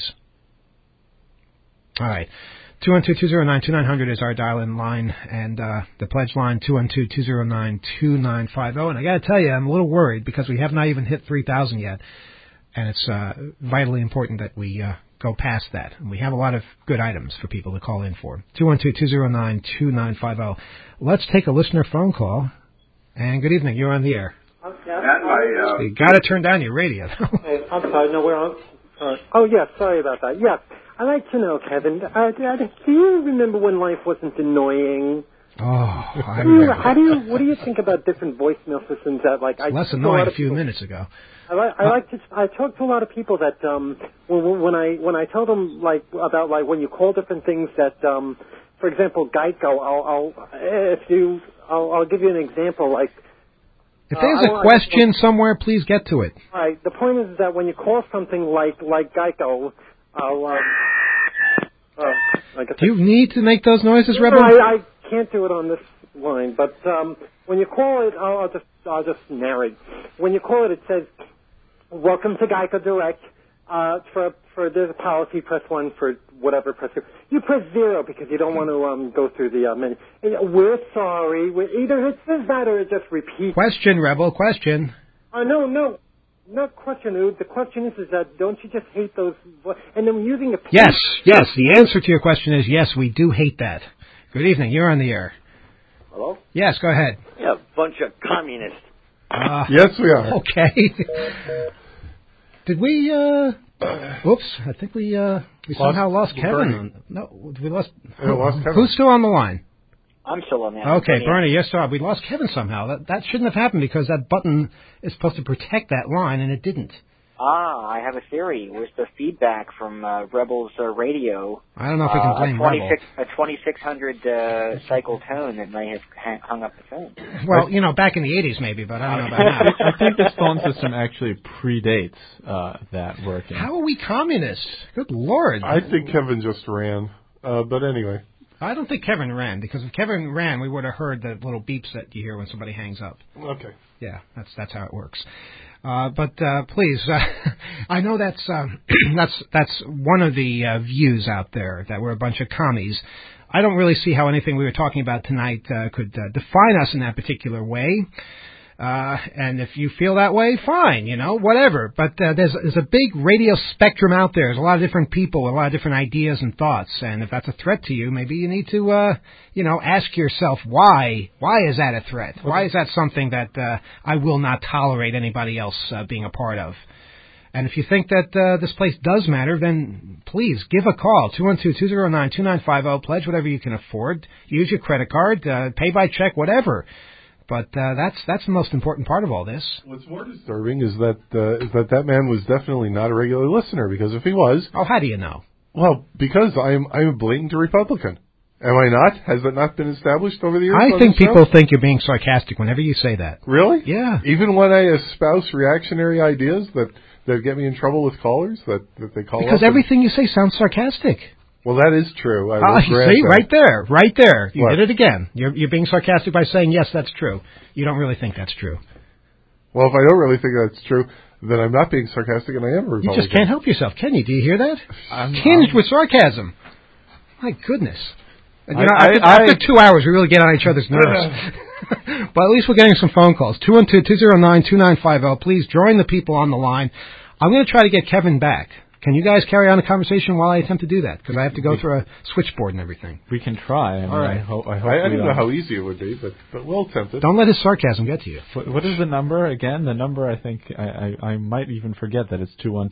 All right. 212-209-2900 is our dial-in line, and the pledge line, 212-209-2950. And I got to tell you, I'm a little worried because we have not even hit 3,000 yet, and it's vitally important that we go past that. And we have a lot of good items for people to call in for. 212-209-2950. Let's take a listener phone call. And good evening. You're on the air. You got to turn down your radio. Hey, I'm sorry. No, we're on. Oh, yes. Sorry about that. Yes. I'd like to know, Kevin, do you remember when life wasn't annoying? Oh, I remember. What do you think about different voicemail systems that, like, less annoying a few minutes ago. I talk to a lot of people that when I tell them about when you call different things that for example Geico, I'll give you an example like. If there's a question somewhere, please get to it. All right. The point is that when you call something like Geico, do you need to make those noises, Rebel? No, I can't do it on this line, but when you call it, I'll just narrate. When you call it, it says, "Welcome to Geico Direct. For there's a policy, press 1. For whatever, press 2. You press 0 because you don't want to go through the menu. We're sorry. Either it says that or it just repeats. Question, Rebel. Question. No. Not question. The question is that don't you just hate those? And then using the yes. The answer to your question is yes. We do hate that. Good evening. You're on the air. Hello? Yes. Go ahead. Yeah, bunch of communists. Yes, we are. Okay. Did we? Oops! I think we somehow lost Kevin. No, we lost. Lost Kevin. Who's still on the line? I'm still on that. Okay, Bernie, yes, sir. We lost Kevin somehow. That shouldn't have happened because that button is supposed to protect that line, and it didn't. I have a theory. It was the feedback from Rebels Radio. I don't know if we can blame Rebel. A 2600 cycle tone that may have hung up the phone. Well, back in the 80s maybe, but I don't know about now. I think this phone system actually predates that working. How are we communists? Good Lord. I think Kevin just ran. But anyway. I don't think Kevin ran, because if Kevin ran, we would have heard the little beeps that you hear when somebody hangs up. Okay. Yeah, that's how it works. But please, I know that's that's one of the views out there, that we're a bunch of commies. I don't really see how anything we were talking about tonight could define us in that particular way. And if you feel that way, fine, whatever. But there's a big radio spectrum out there. There's a lot of different people, a lot of different ideas and thoughts. And if that's a threat to you, maybe you need to, ask yourself why. Why is that a threat? Why is that something that I will not tolerate anybody else being a part of? And if you think that this place does matter, then please give a call, 212-209-2950, pledge whatever you can afford, use your credit card, pay by check, whatever. But that's the most important part of all this. What's more disturbing is that man was definitely not a regular listener, because if he was... Oh, how do you know? Well, because I'm a blatant Republican. Am I not? Has that not been established over the years? I think people think you're being sarcastic whenever you say that. Really? Yeah. Even when I espouse reactionary ideas that get me in trouble with callers, that they call because up everything you say sounds sarcastic. Well, that is true. See, right there. You What? did it again. You're being sarcastic by saying, yes, that's true. You don't really think that's true. Well, if I don't really think that's true, then I'm not being sarcastic and I am a Republican. You just can't help yourself, can you? Do you hear that? Tinged with sarcasm. My goodness. And, after 2 hours, we really get on each other's nerves. But at least we're getting some phone calls. 212-209-2950. Please join the people on the line. I'm going to try to get Kevin back. Can you guys carry on a conversation while I attempt to do that? Because I have to go through a switchboard and everything. We can try. All right. I hope I don't know how easy it would be, but we'll attempt it. Don't let his sarcasm get to you. What is the number again? The number, I think, I might even forget that it's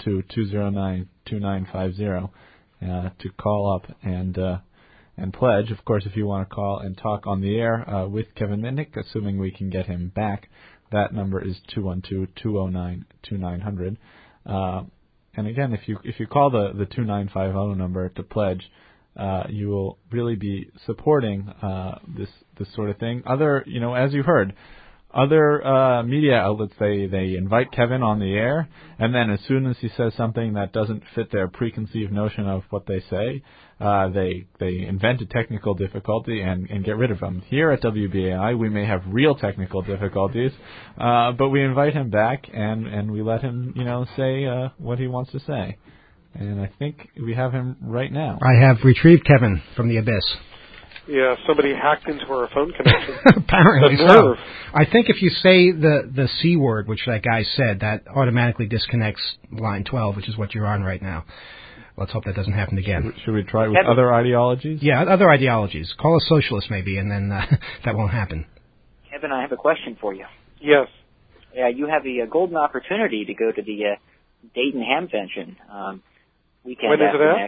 212-209-2950 to call up and pledge. Of course, if you want to call and talk on the air with Kevin Mitnick, assuming we can get him back, that number is 212-209-2900. And again, if you call the 2950 number to pledge, you will really be supporting this sort of thing. Other, as you heard, other media outlets, they invite Kevin on the air, and then as soon as he says something that doesn't fit their preconceived notion of what they say, they invent a technical difficulty and get rid of him. Here at WBAI, we may have real technical difficulties, but we invite him back and we let him, say what he wants to say. And I think we have him right now. I have retrieved Kevin from the abyss. Yeah, somebody hacked into our phone connection. Apparently so. I think if you say the C word, which that guy said, that automatically disconnects line 12, which is what you're on right now. Let's hope that doesn't happen again. Should we try it with other ideologies? Yeah, other ideologies. Call us socialist maybe, and then that won't happen. Kevin, I have a question for you. Yes. Yeah, you have the golden opportunity to go to the Dayton Hamvention weekend. When is it at?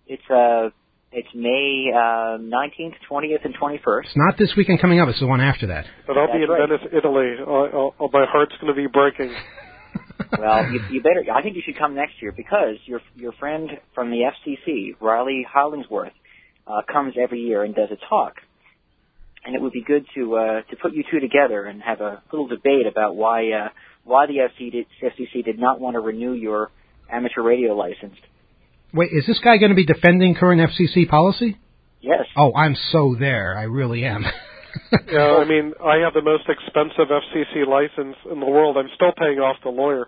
It's May 19th, 20th, and 21st. It's not this weekend coming up. It's the one after that. But I'll be in Venice, Italy. My heart's going to be breaking. Well, you better. I think you should come next year because your friend from the FCC, Riley Hollingsworth, comes every year and does a talk. And it would be good to put you two together and have a little debate about why the FCC did not want to renew your amateur radio license. Wait, is this guy going to be defending current FCC policy? Yes. Oh, I'm so there. I really am. Yeah, I mean, I have the most expensive FCC license in the world. I'm still paying off the lawyer.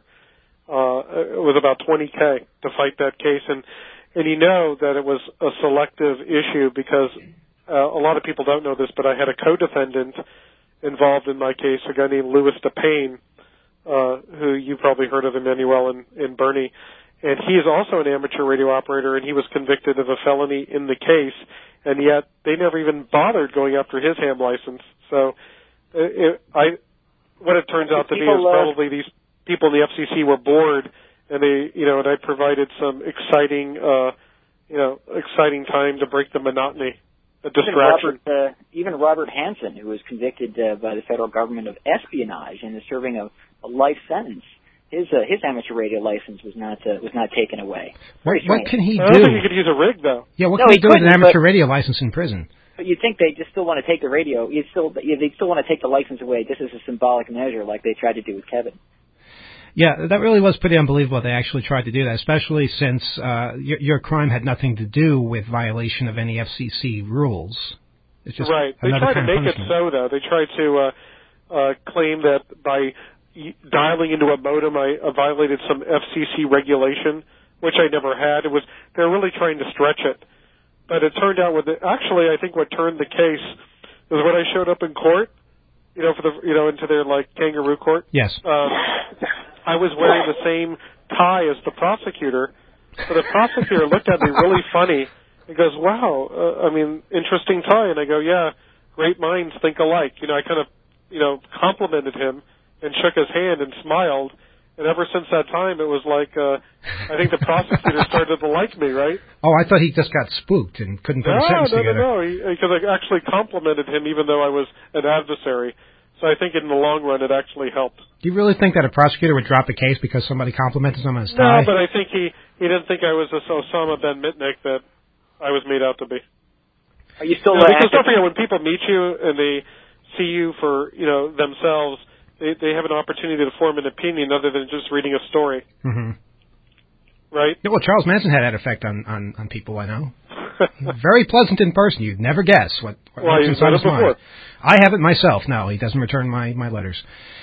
It was about $20,000 to fight that case, and you know that it was a selective issue because a lot of people don't know this, but I had a co-defendant involved in my case, a guy named Louis DePayne, who you probably heard of, Emmanuel and Bernie. And he is also an amateur radio operator, and he was convicted of a felony in the case, and yet they never even bothered going after his ham license. So what it turns out to be is probably these people in the FCC were bored and and I provided some exciting time to break the monotony, the distraction. Even Robert Hansen, who was convicted by the federal government of espionage and is serving a life sentence, his amateur radio license was not taken away. What can he do? I don't think he could use a rig, though. Yeah, what can he do with an amateur radio license in prison? But you'd think they just still want to take the radio. They still want to take the license away just as a symbolic measure, like they tried to do with Kevin. Yeah, that really was pretty unbelievable. They actually tried to do that, especially since your crime had nothing to do with violation of any FCC rules. It's just right. They tried to make it so, though. They tried to claim that by dialing into a modem, I violated some FCC regulation, which I never had. They're really trying to stretch it. But it turned out actually, I think what turned the case was when I showed up in court, into their kangaroo court. Yes. I was wearing the same tie as the prosecutor, so the prosecutor looked at me really funny. He goes, "Wow, interesting tie." And I go, "Yeah, great minds think alike." I kind of, complimented him and shook his hand and smiled. And ever since that time, it was like, I think the prosecutor started to like me, right? Oh, I thought he just got spooked and couldn't put a sentence together. No, because I actually complimented him even though I was an adversary. So I think in the long run, it actually helped. Do you really think that a prosecutor would drop a case because somebody complimented him on his tie? No, but I think he didn't think I was this Osama Ben Mitnick that I was made out to be. Are you still because don't forget, when people meet you and they see you for, themselves, they have an opportunity to form an opinion other than just reading a story. Mm-hmm. Right? Yeah, well, Charles Manson had that effect on people I know. Very pleasant in person. You'd never guess what's inside his mind. I have it myself. No, he doesn't return my letters.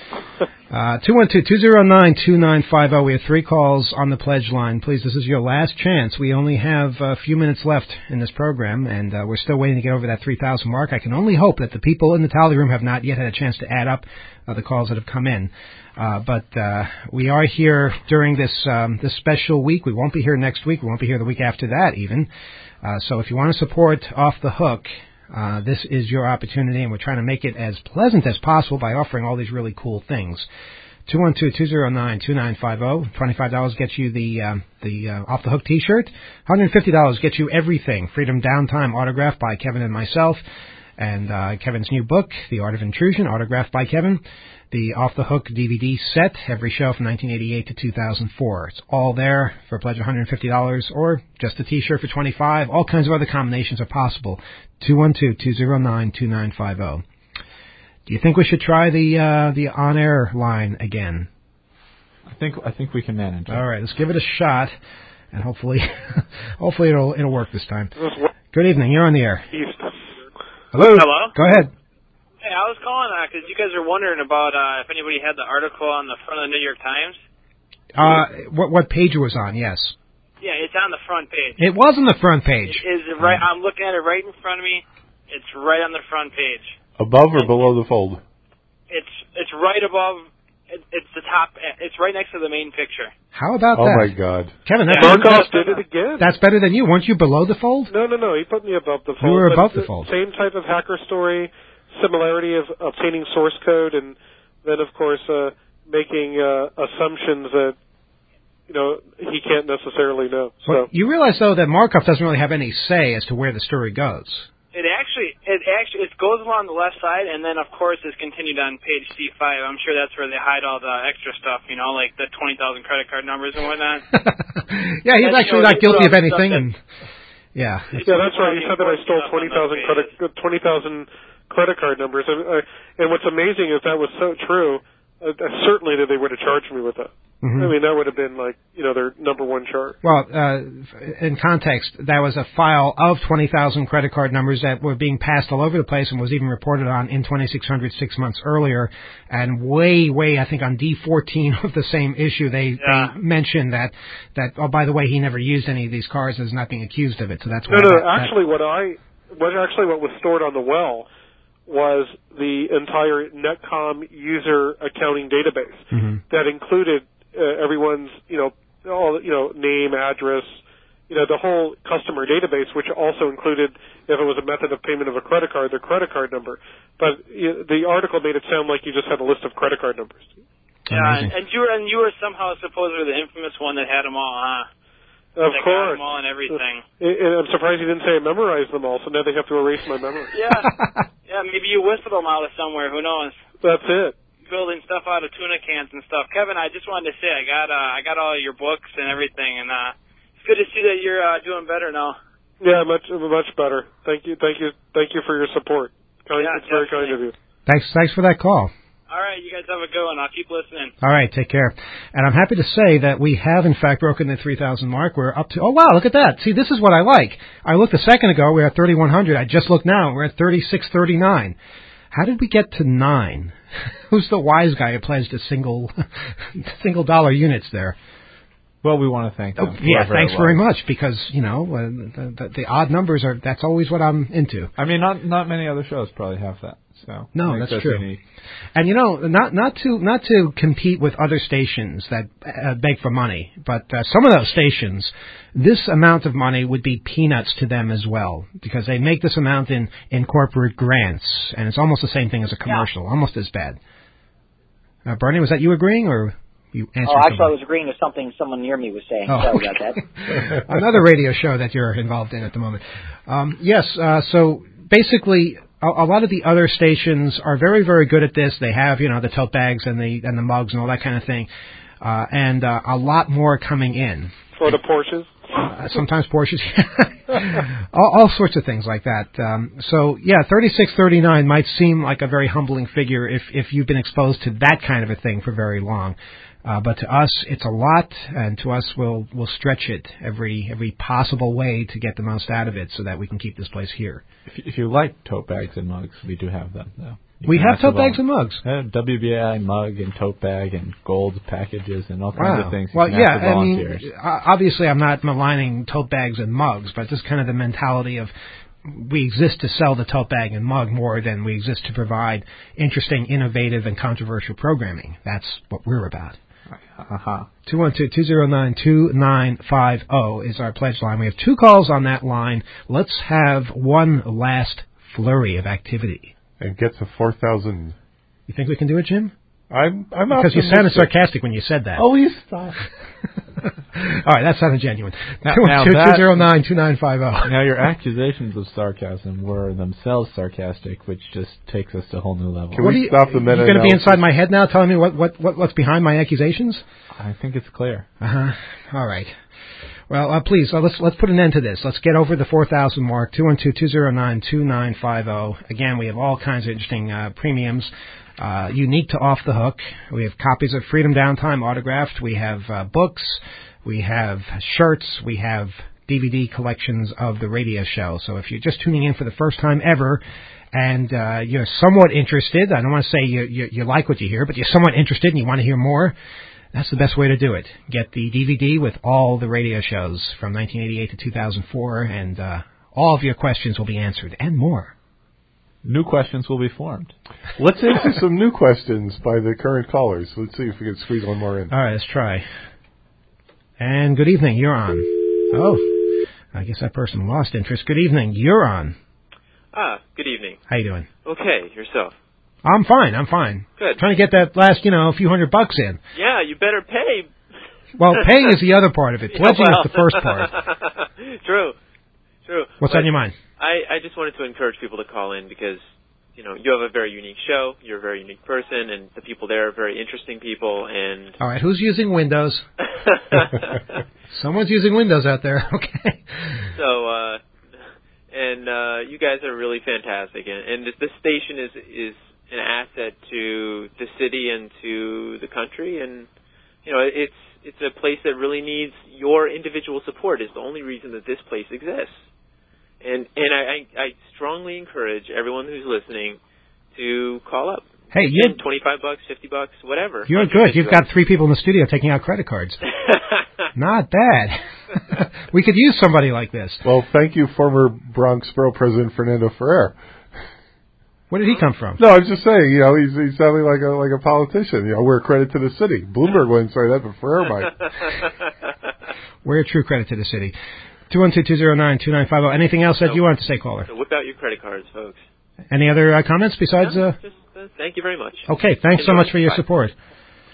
212-209-2950. We have 3 calls on the pledge line. Please, this is your last chance. We only have a few minutes left in this program, and we're still waiting to get over that 3,000 mark. I can only hope that the people in the tally room have not yet had a chance to add up the calls that have come in. But we are here during this special week. We won't be here next week. We won't be here the week after that even. So if you want to support Off the Hook, this is your opportunity, and we're trying to make it as pleasant as possible by offering all these really cool things. 212-209-2950. $25 gets you the Off the Hook T-shirt. $150 gets you everything. Freedom Downtime, autographed by Kevin and myself. And Kevin's new book, The Art of Intrusion, autographed by Kevin. The Off the Hook DVD set, every show from 1988 to 2004. It's all there for a pledge of $150 or just a T-shirt for $25. All kinds of other combinations are possible. 212-209-2950. Do you think we should try the on-air line again? I think we can manage it. All right, let's give it a shot, and hopefully it'll work this time. Good evening. You're on the air. Hello. Hello. Go ahead. Hey, I was calling because you guys are wondering about if anybody had the article on the front of the New York Times. What page it was on? Yes. Yeah, it's on the front page. It was on the front page. It is right. I'm looking at it right in front of me. It's right on the front page. Above or below the fold? It's right above. It's the top. It's right next to the main picture. How about that? Oh my God, Kevin! Markoff did it again. That's better than you. Weren't you below the fold? No. He put me above the fold. You were above the fold. Same type of hacker story, similarity of obtaining source code, and then of course making assumptions that he can't necessarily know. Well, you realize though that Markoff doesn't really have any say as to where the story goes. It goes along the left side, and then of course is continued on page C5. I'm sure that's where they hide all the extra stuff, like the 20,000 credit card numbers and whatnot. Yeah, he's actually not guilty of anything, yeah. Yeah, that's right. He said that I stole 20,000 credit card numbers, and what's amazing is that was so true. Certainly that they would have charged me with that. Mm-hmm. I mean, that would have been their number one charge. Well, in context, that was a file of 20,000 credit card numbers that were being passed all over the place and was even reported on in 2600 6 months earlier. And way, I think on D14 of the same issue, they mentioned that, oh, by the way, he never used any of these cards and is not being accused of it. So that's why. What was stored on the well was the entire Netcom user accounting database that included everyone's, name, address, the whole customer database, which also included, if it was a method of payment of a credit card, their credit card number. But the article made it sound like you just had a list of credit card numbers. Amazing. and you were somehow supposedly the infamous one that had them all, huh? Of that course. got them all and everything. And I'm surprised you didn't say I memorized them all, so now they have to erase my memory. Yeah, maybe you whistled them out of somewhere. Who knows? That's it. Building stuff out of tuna cans and stuff. Kevin, I just wanted to say I got all your books and everything, and it's good to see that you're doing better now. Yeah, much better. Thank you for your support. It's very kind of you. Thanks for that call. All right, you guys have a good one. I'll keep listening. All right, take care. And I'm happy to say that we have, in fact, broken the 3,000 mark. We're up to, oh, wow, look at that. See, this is what I like. I looked a second ago. We're at 3,100. I just looked now. We're at 3,639. How did we get to 9? Who's the wise guy who pledged a single dollar units there? Well, we want to thank them. Yeah, thanks very much, because, the odd numbers that's always what I'm into. I mean, not many other shows probably have that. So no, that's true. Unique. And not to compete with other stations that beg for money, but some of those stations, this amount of money would be peanuts to them as well, because they make this amount in corporate grants, and it's almost the same thing as a commercial, almost as bad. Bernie, was that you agreeing, or you answered? Oh, actually, I was agreeing with something someone near me was saying. Oh, sorry about that. Another radio show that you're involved in at the moment. So basically, a lot of the other stations are very, very good at this. They have, the tote bags and the mugs and all that kind of thing, and a lot more coming in. For the Porsches? Sometimes Porsches. all sorts of things like that. 3639 might seem like a very humbling figure if you've been exposed to that kind of a thing for very long. But to us, it's a lot, and to us, we'll stretch it every possible way to get the most out of it, so that we can keep this place here. If you like tote bags and mugs, we do have them, though. We have tote bags and mugs. WBAI mug and tote bag and gold packages and all kinds of things. Well, yeah, I mean, obviously I'm not maligning tote bags and mugs, but this is kind of the mentality of we exist to sell the tote bag and mug more than we exist to provide interesting, innovative, and controversial programming. That's what we're about. 212-209-2950 is our pledge line. We have 2 calls on that line. Let's have one last flurry of activity. And get to 4,000. You think we can do it, Jim? I'm because you sounded sarcastic when you said that. Oh, you stop. All right, that sounded genuine. 209-2950. Now, your accusations of sarcasm were themselves sarcastic, which just takes us to a whole new level. Can we stop the meta-analysis? You're going to be inside my head now telling me what's behind my accusations? I think it's clear. All right. Well, please, let's put an end to this. Let's get over the 4,000 mark, 212-209-2950. Again, we have all kinds of interesting premiums. Unique to Off the Hook. We have copies of Freedom Downtime autographed. We have books. We have shirts. We have DVD collections of the radio show. So if you're just tuning in for the first time ever and you're somewhat interested, I don't want to say you like what you hear, but you're somewhat interested and you want to hear more, that's the best way to do it. Get the DVD with all the radio shows from 1988 to 2004, and all of your questions will be answered, and more. New questions will be formed. Let's answer some new questions by the current callers. Let's see if we can squeeze one more in. All right, let's try. And good evening, you're on. Oh, I guess that person lost interest. Good evening, you're on. Good evening. How you doing? Okay, yourself? I'm fine. Good. Trying to get that last, few $100 in. Yeah, you better pay. Well, paying is the other part of it. Pledging is the first part. True. What's on your mind? I just wanted to encourage people to call in because, you have a very unique show. You're a very unique person, and the people there are very interesting people. And all right, who's using Windows? Someone's using Windows out there. Okay. So, you guys are really fantastic, and the station is an asset to the city and to the country, and it's a place that really needs your individual support. Is the only reason that this place exists. And I strongly encourage everyone who's listening to call up. Hey, you're $25, $50, whatever. You're good. You've got 3 people in the studio taking out credit cards. Not bad. We could use somebody like this. Well, thank you, former Bronx Borough President Fernando Ferrer. Where did he come from? No, I was just saying, he's sounding like a politician. We're a credit to the city. Bloomberg wouldn't say that, but Ferrer might. We're a true credit to the city. 212-209-2950. Anything else that you want to say, caller? So whip out your credit cards, folks. Any other comments besides? No, just thank you very much. Okay, thanks so much for your support.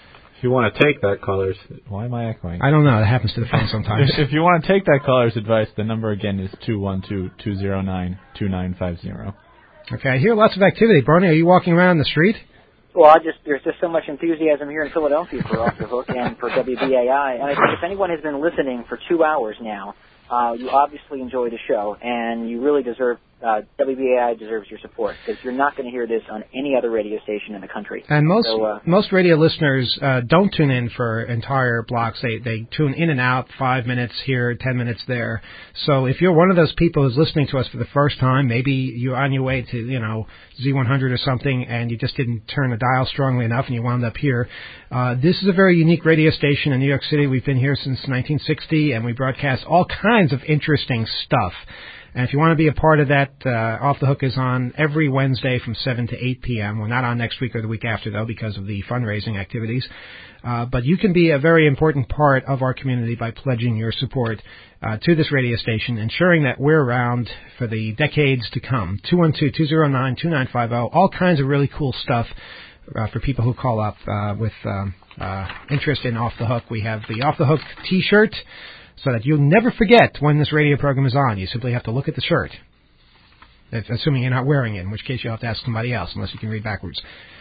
you want to take that caller's... Why am I echoing? I don't know. It happens to the phone sometimes. If you want to take that caller's advice, the number again is 212-209-2950. Okay, I hear lots of activity. Bernie, are you walking around the street? Well, there's just so much enthusiasm here in Philadelphia for Off the Hook and for WBAI. And I think if anyone has been listening for 2 hours now, you obviously enjoy the show, and you really deserve, WBAI deserves your support, because you're not going to hear this on any other radio station in the country. And most radio listeners don't tune in for entire blocks. They tune in and out, 5 minutes here, 10 minutes there. So if you're one of those people who's listening to us for the first time, maybe you're on your way to, Z100 or something, and you just didn't turn the dial strongly enough and you wound up here. This is a very unique radio station in New York City. We've been here since 1960, and we broadcast all kinds of interesting stuff. And if you want to be a part of that, Off the Hook is on every Wednesday from 7 to 8 p.m. We're not on next week or the week after, though, because of the fundraising activities. But you can be a very important part of our community by pledging your support to this radio station, ensuring that we're around for the decades to come. 212-209-2950, all kinds of really cool stuff for people who call up with interest in Off the Hook. We have the Off the Hook T-shirt, so that you'll never forget when this radio program is on. You simply have to look at the shirt, assuming you're not wearing it, in which case you'll have to ask somebody else, unless you can read backwards.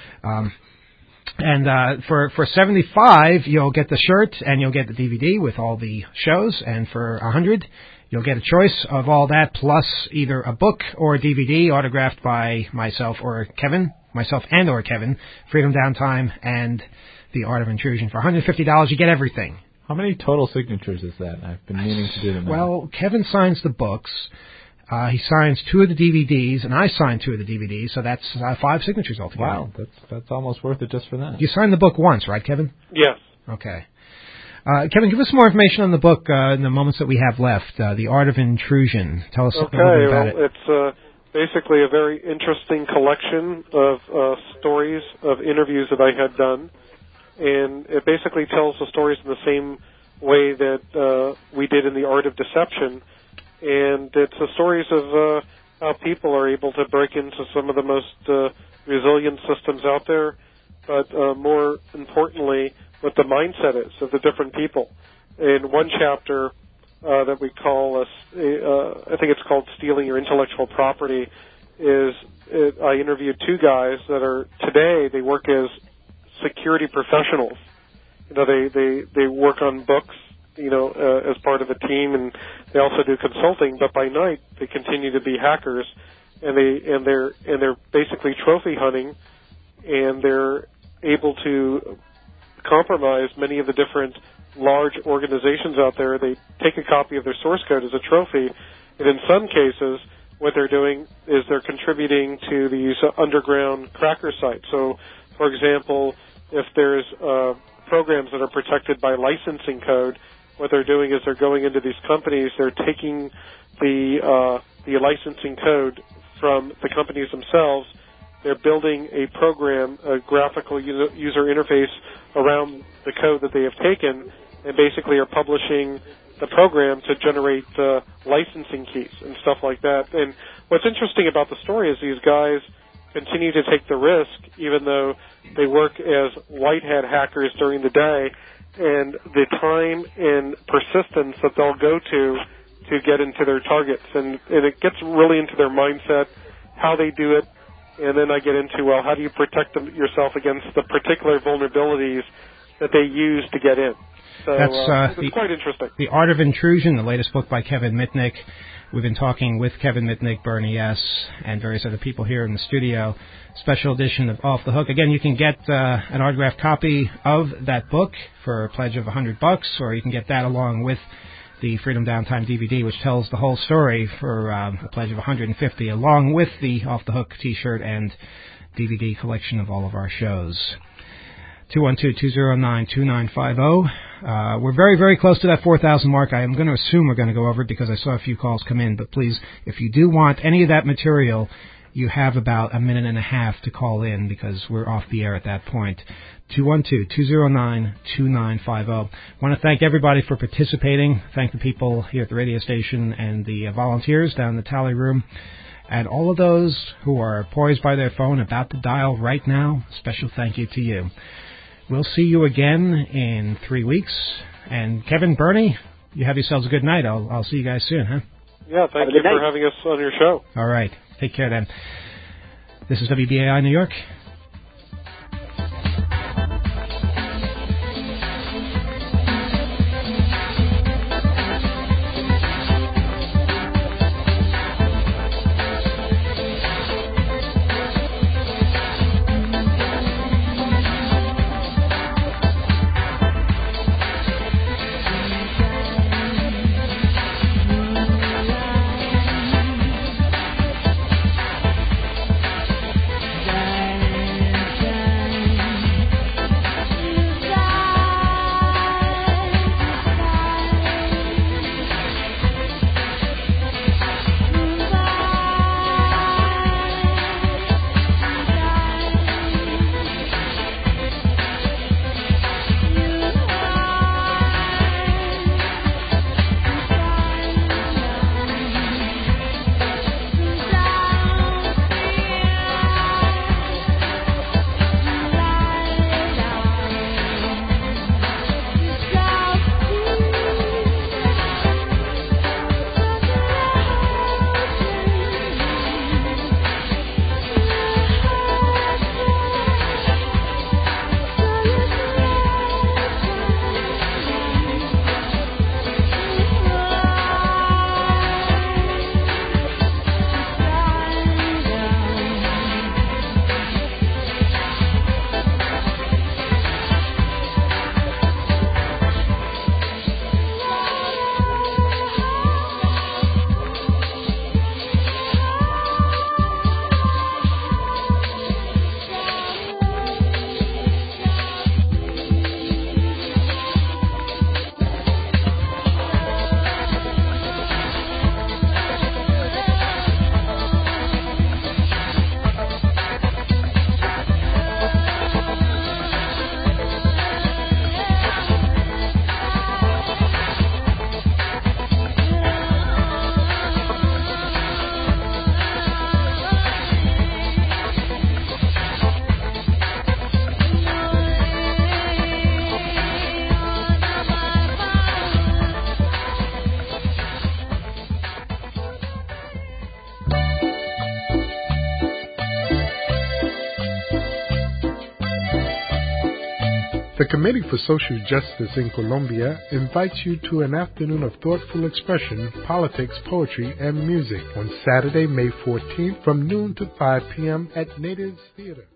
And for $75, you'll get the shirt, and you'll get the DVD with all the shows, and for $100, you'll get a choice of all that, plus either a book or a DVD autographed by myself and or Kevin, Freedom Downtime, and The Art of Intrusion. For $150, you get everything. How many total signatures is that? I've been meaning to do them. Well, Kevin signs the books. He signs 2 of the DVDs, and I sign 2 of the DVDs, so that's 5 signatures altogether. Wow, that's almost worth it just for that. You signed the book once, right, Kevin? Yes. Okay. Kevin, give us some more information on the book in the moments that we have left. The Art of Intrusion. Tell us a little bit about it. It's basically a very interesting collection of stories of interviews that I had done. And it basically tells the stories in the same way that we did in The Art of Deception. And it's the stories of how people are able to break into some of the most resilient systems out there, but more importantly, what the mindset is of the different people. In one chapter that we call, I think it's called Stealing Your Intellectual Property, I interviewed 2 guys that are, today, they work as security professionals. They work on books, as part of a team, and they also do consulting. But by night, they continue to be hackers, and they're basically trophy hunting, and they're able to compromise many of the different large organizations out there. They take a copy of their source code as a trophy, and in some cases, what they're doing is they're contributing to these underground cracker sites. So, for example, if there's programs that are protected by licensing code, what they're doing is they're going into these companies, they're taking the licensing code from the companies themselves, they're building a program, a graphical user interface around the code that they have taken, and basically are publishing the program to generate licensing keys and stuff like that. And what's interesting about the story is these guys continue to take the risk, even though they work as white hat hackers during the day, and the time and persistence that they'll go to get into their targets. And it gets really into their mindset, how they do it, and then I get into, well, how do you protect yourself against the particular vulnerabilities that they use to get in. So it's quite interesting. The Art of Intrusion, the latest book by Kevin Mitnick. We've been talking with Kevin Mitnick, Bernie S., and various other people here in the studio. Special edition of Off the Hook. Again, you can get an autographed copy of that book for a pledge of $100, or you can get that along with the Freedom Downtime DVD, which tells the whole story for a pledge of $150, along with the Off the Hook T-shirt and DVD collection of all of our shows. 212-209-2950. We're very, very close to that 4,000 mark. I am going to assume we're going to go over it because I saw a few calls come in. But please, if you do want any of that material, you have about a minute and a half to call in because we're off the air at that point. 212-209-2950. I want to thank everybody for participating. Thank the people here at the radio station and the volunteers down in the tally room. And all of those who are poised by their phone about to dial right now, special thank you to you. We'll see you again in 3 weeks. And Kevin, Bernie, you have yourselves a good night. I'll see you guys soon, huh? Yeah, thank you for having us on your show. All right. Take care then. This is WBAI New York. The Committee for Social Justice in Colombia invites you to an afternoon of thoughtful expression, politics, poetry, and music on Saturday, May 14th from noon to 5 p.m. at Natives Theater.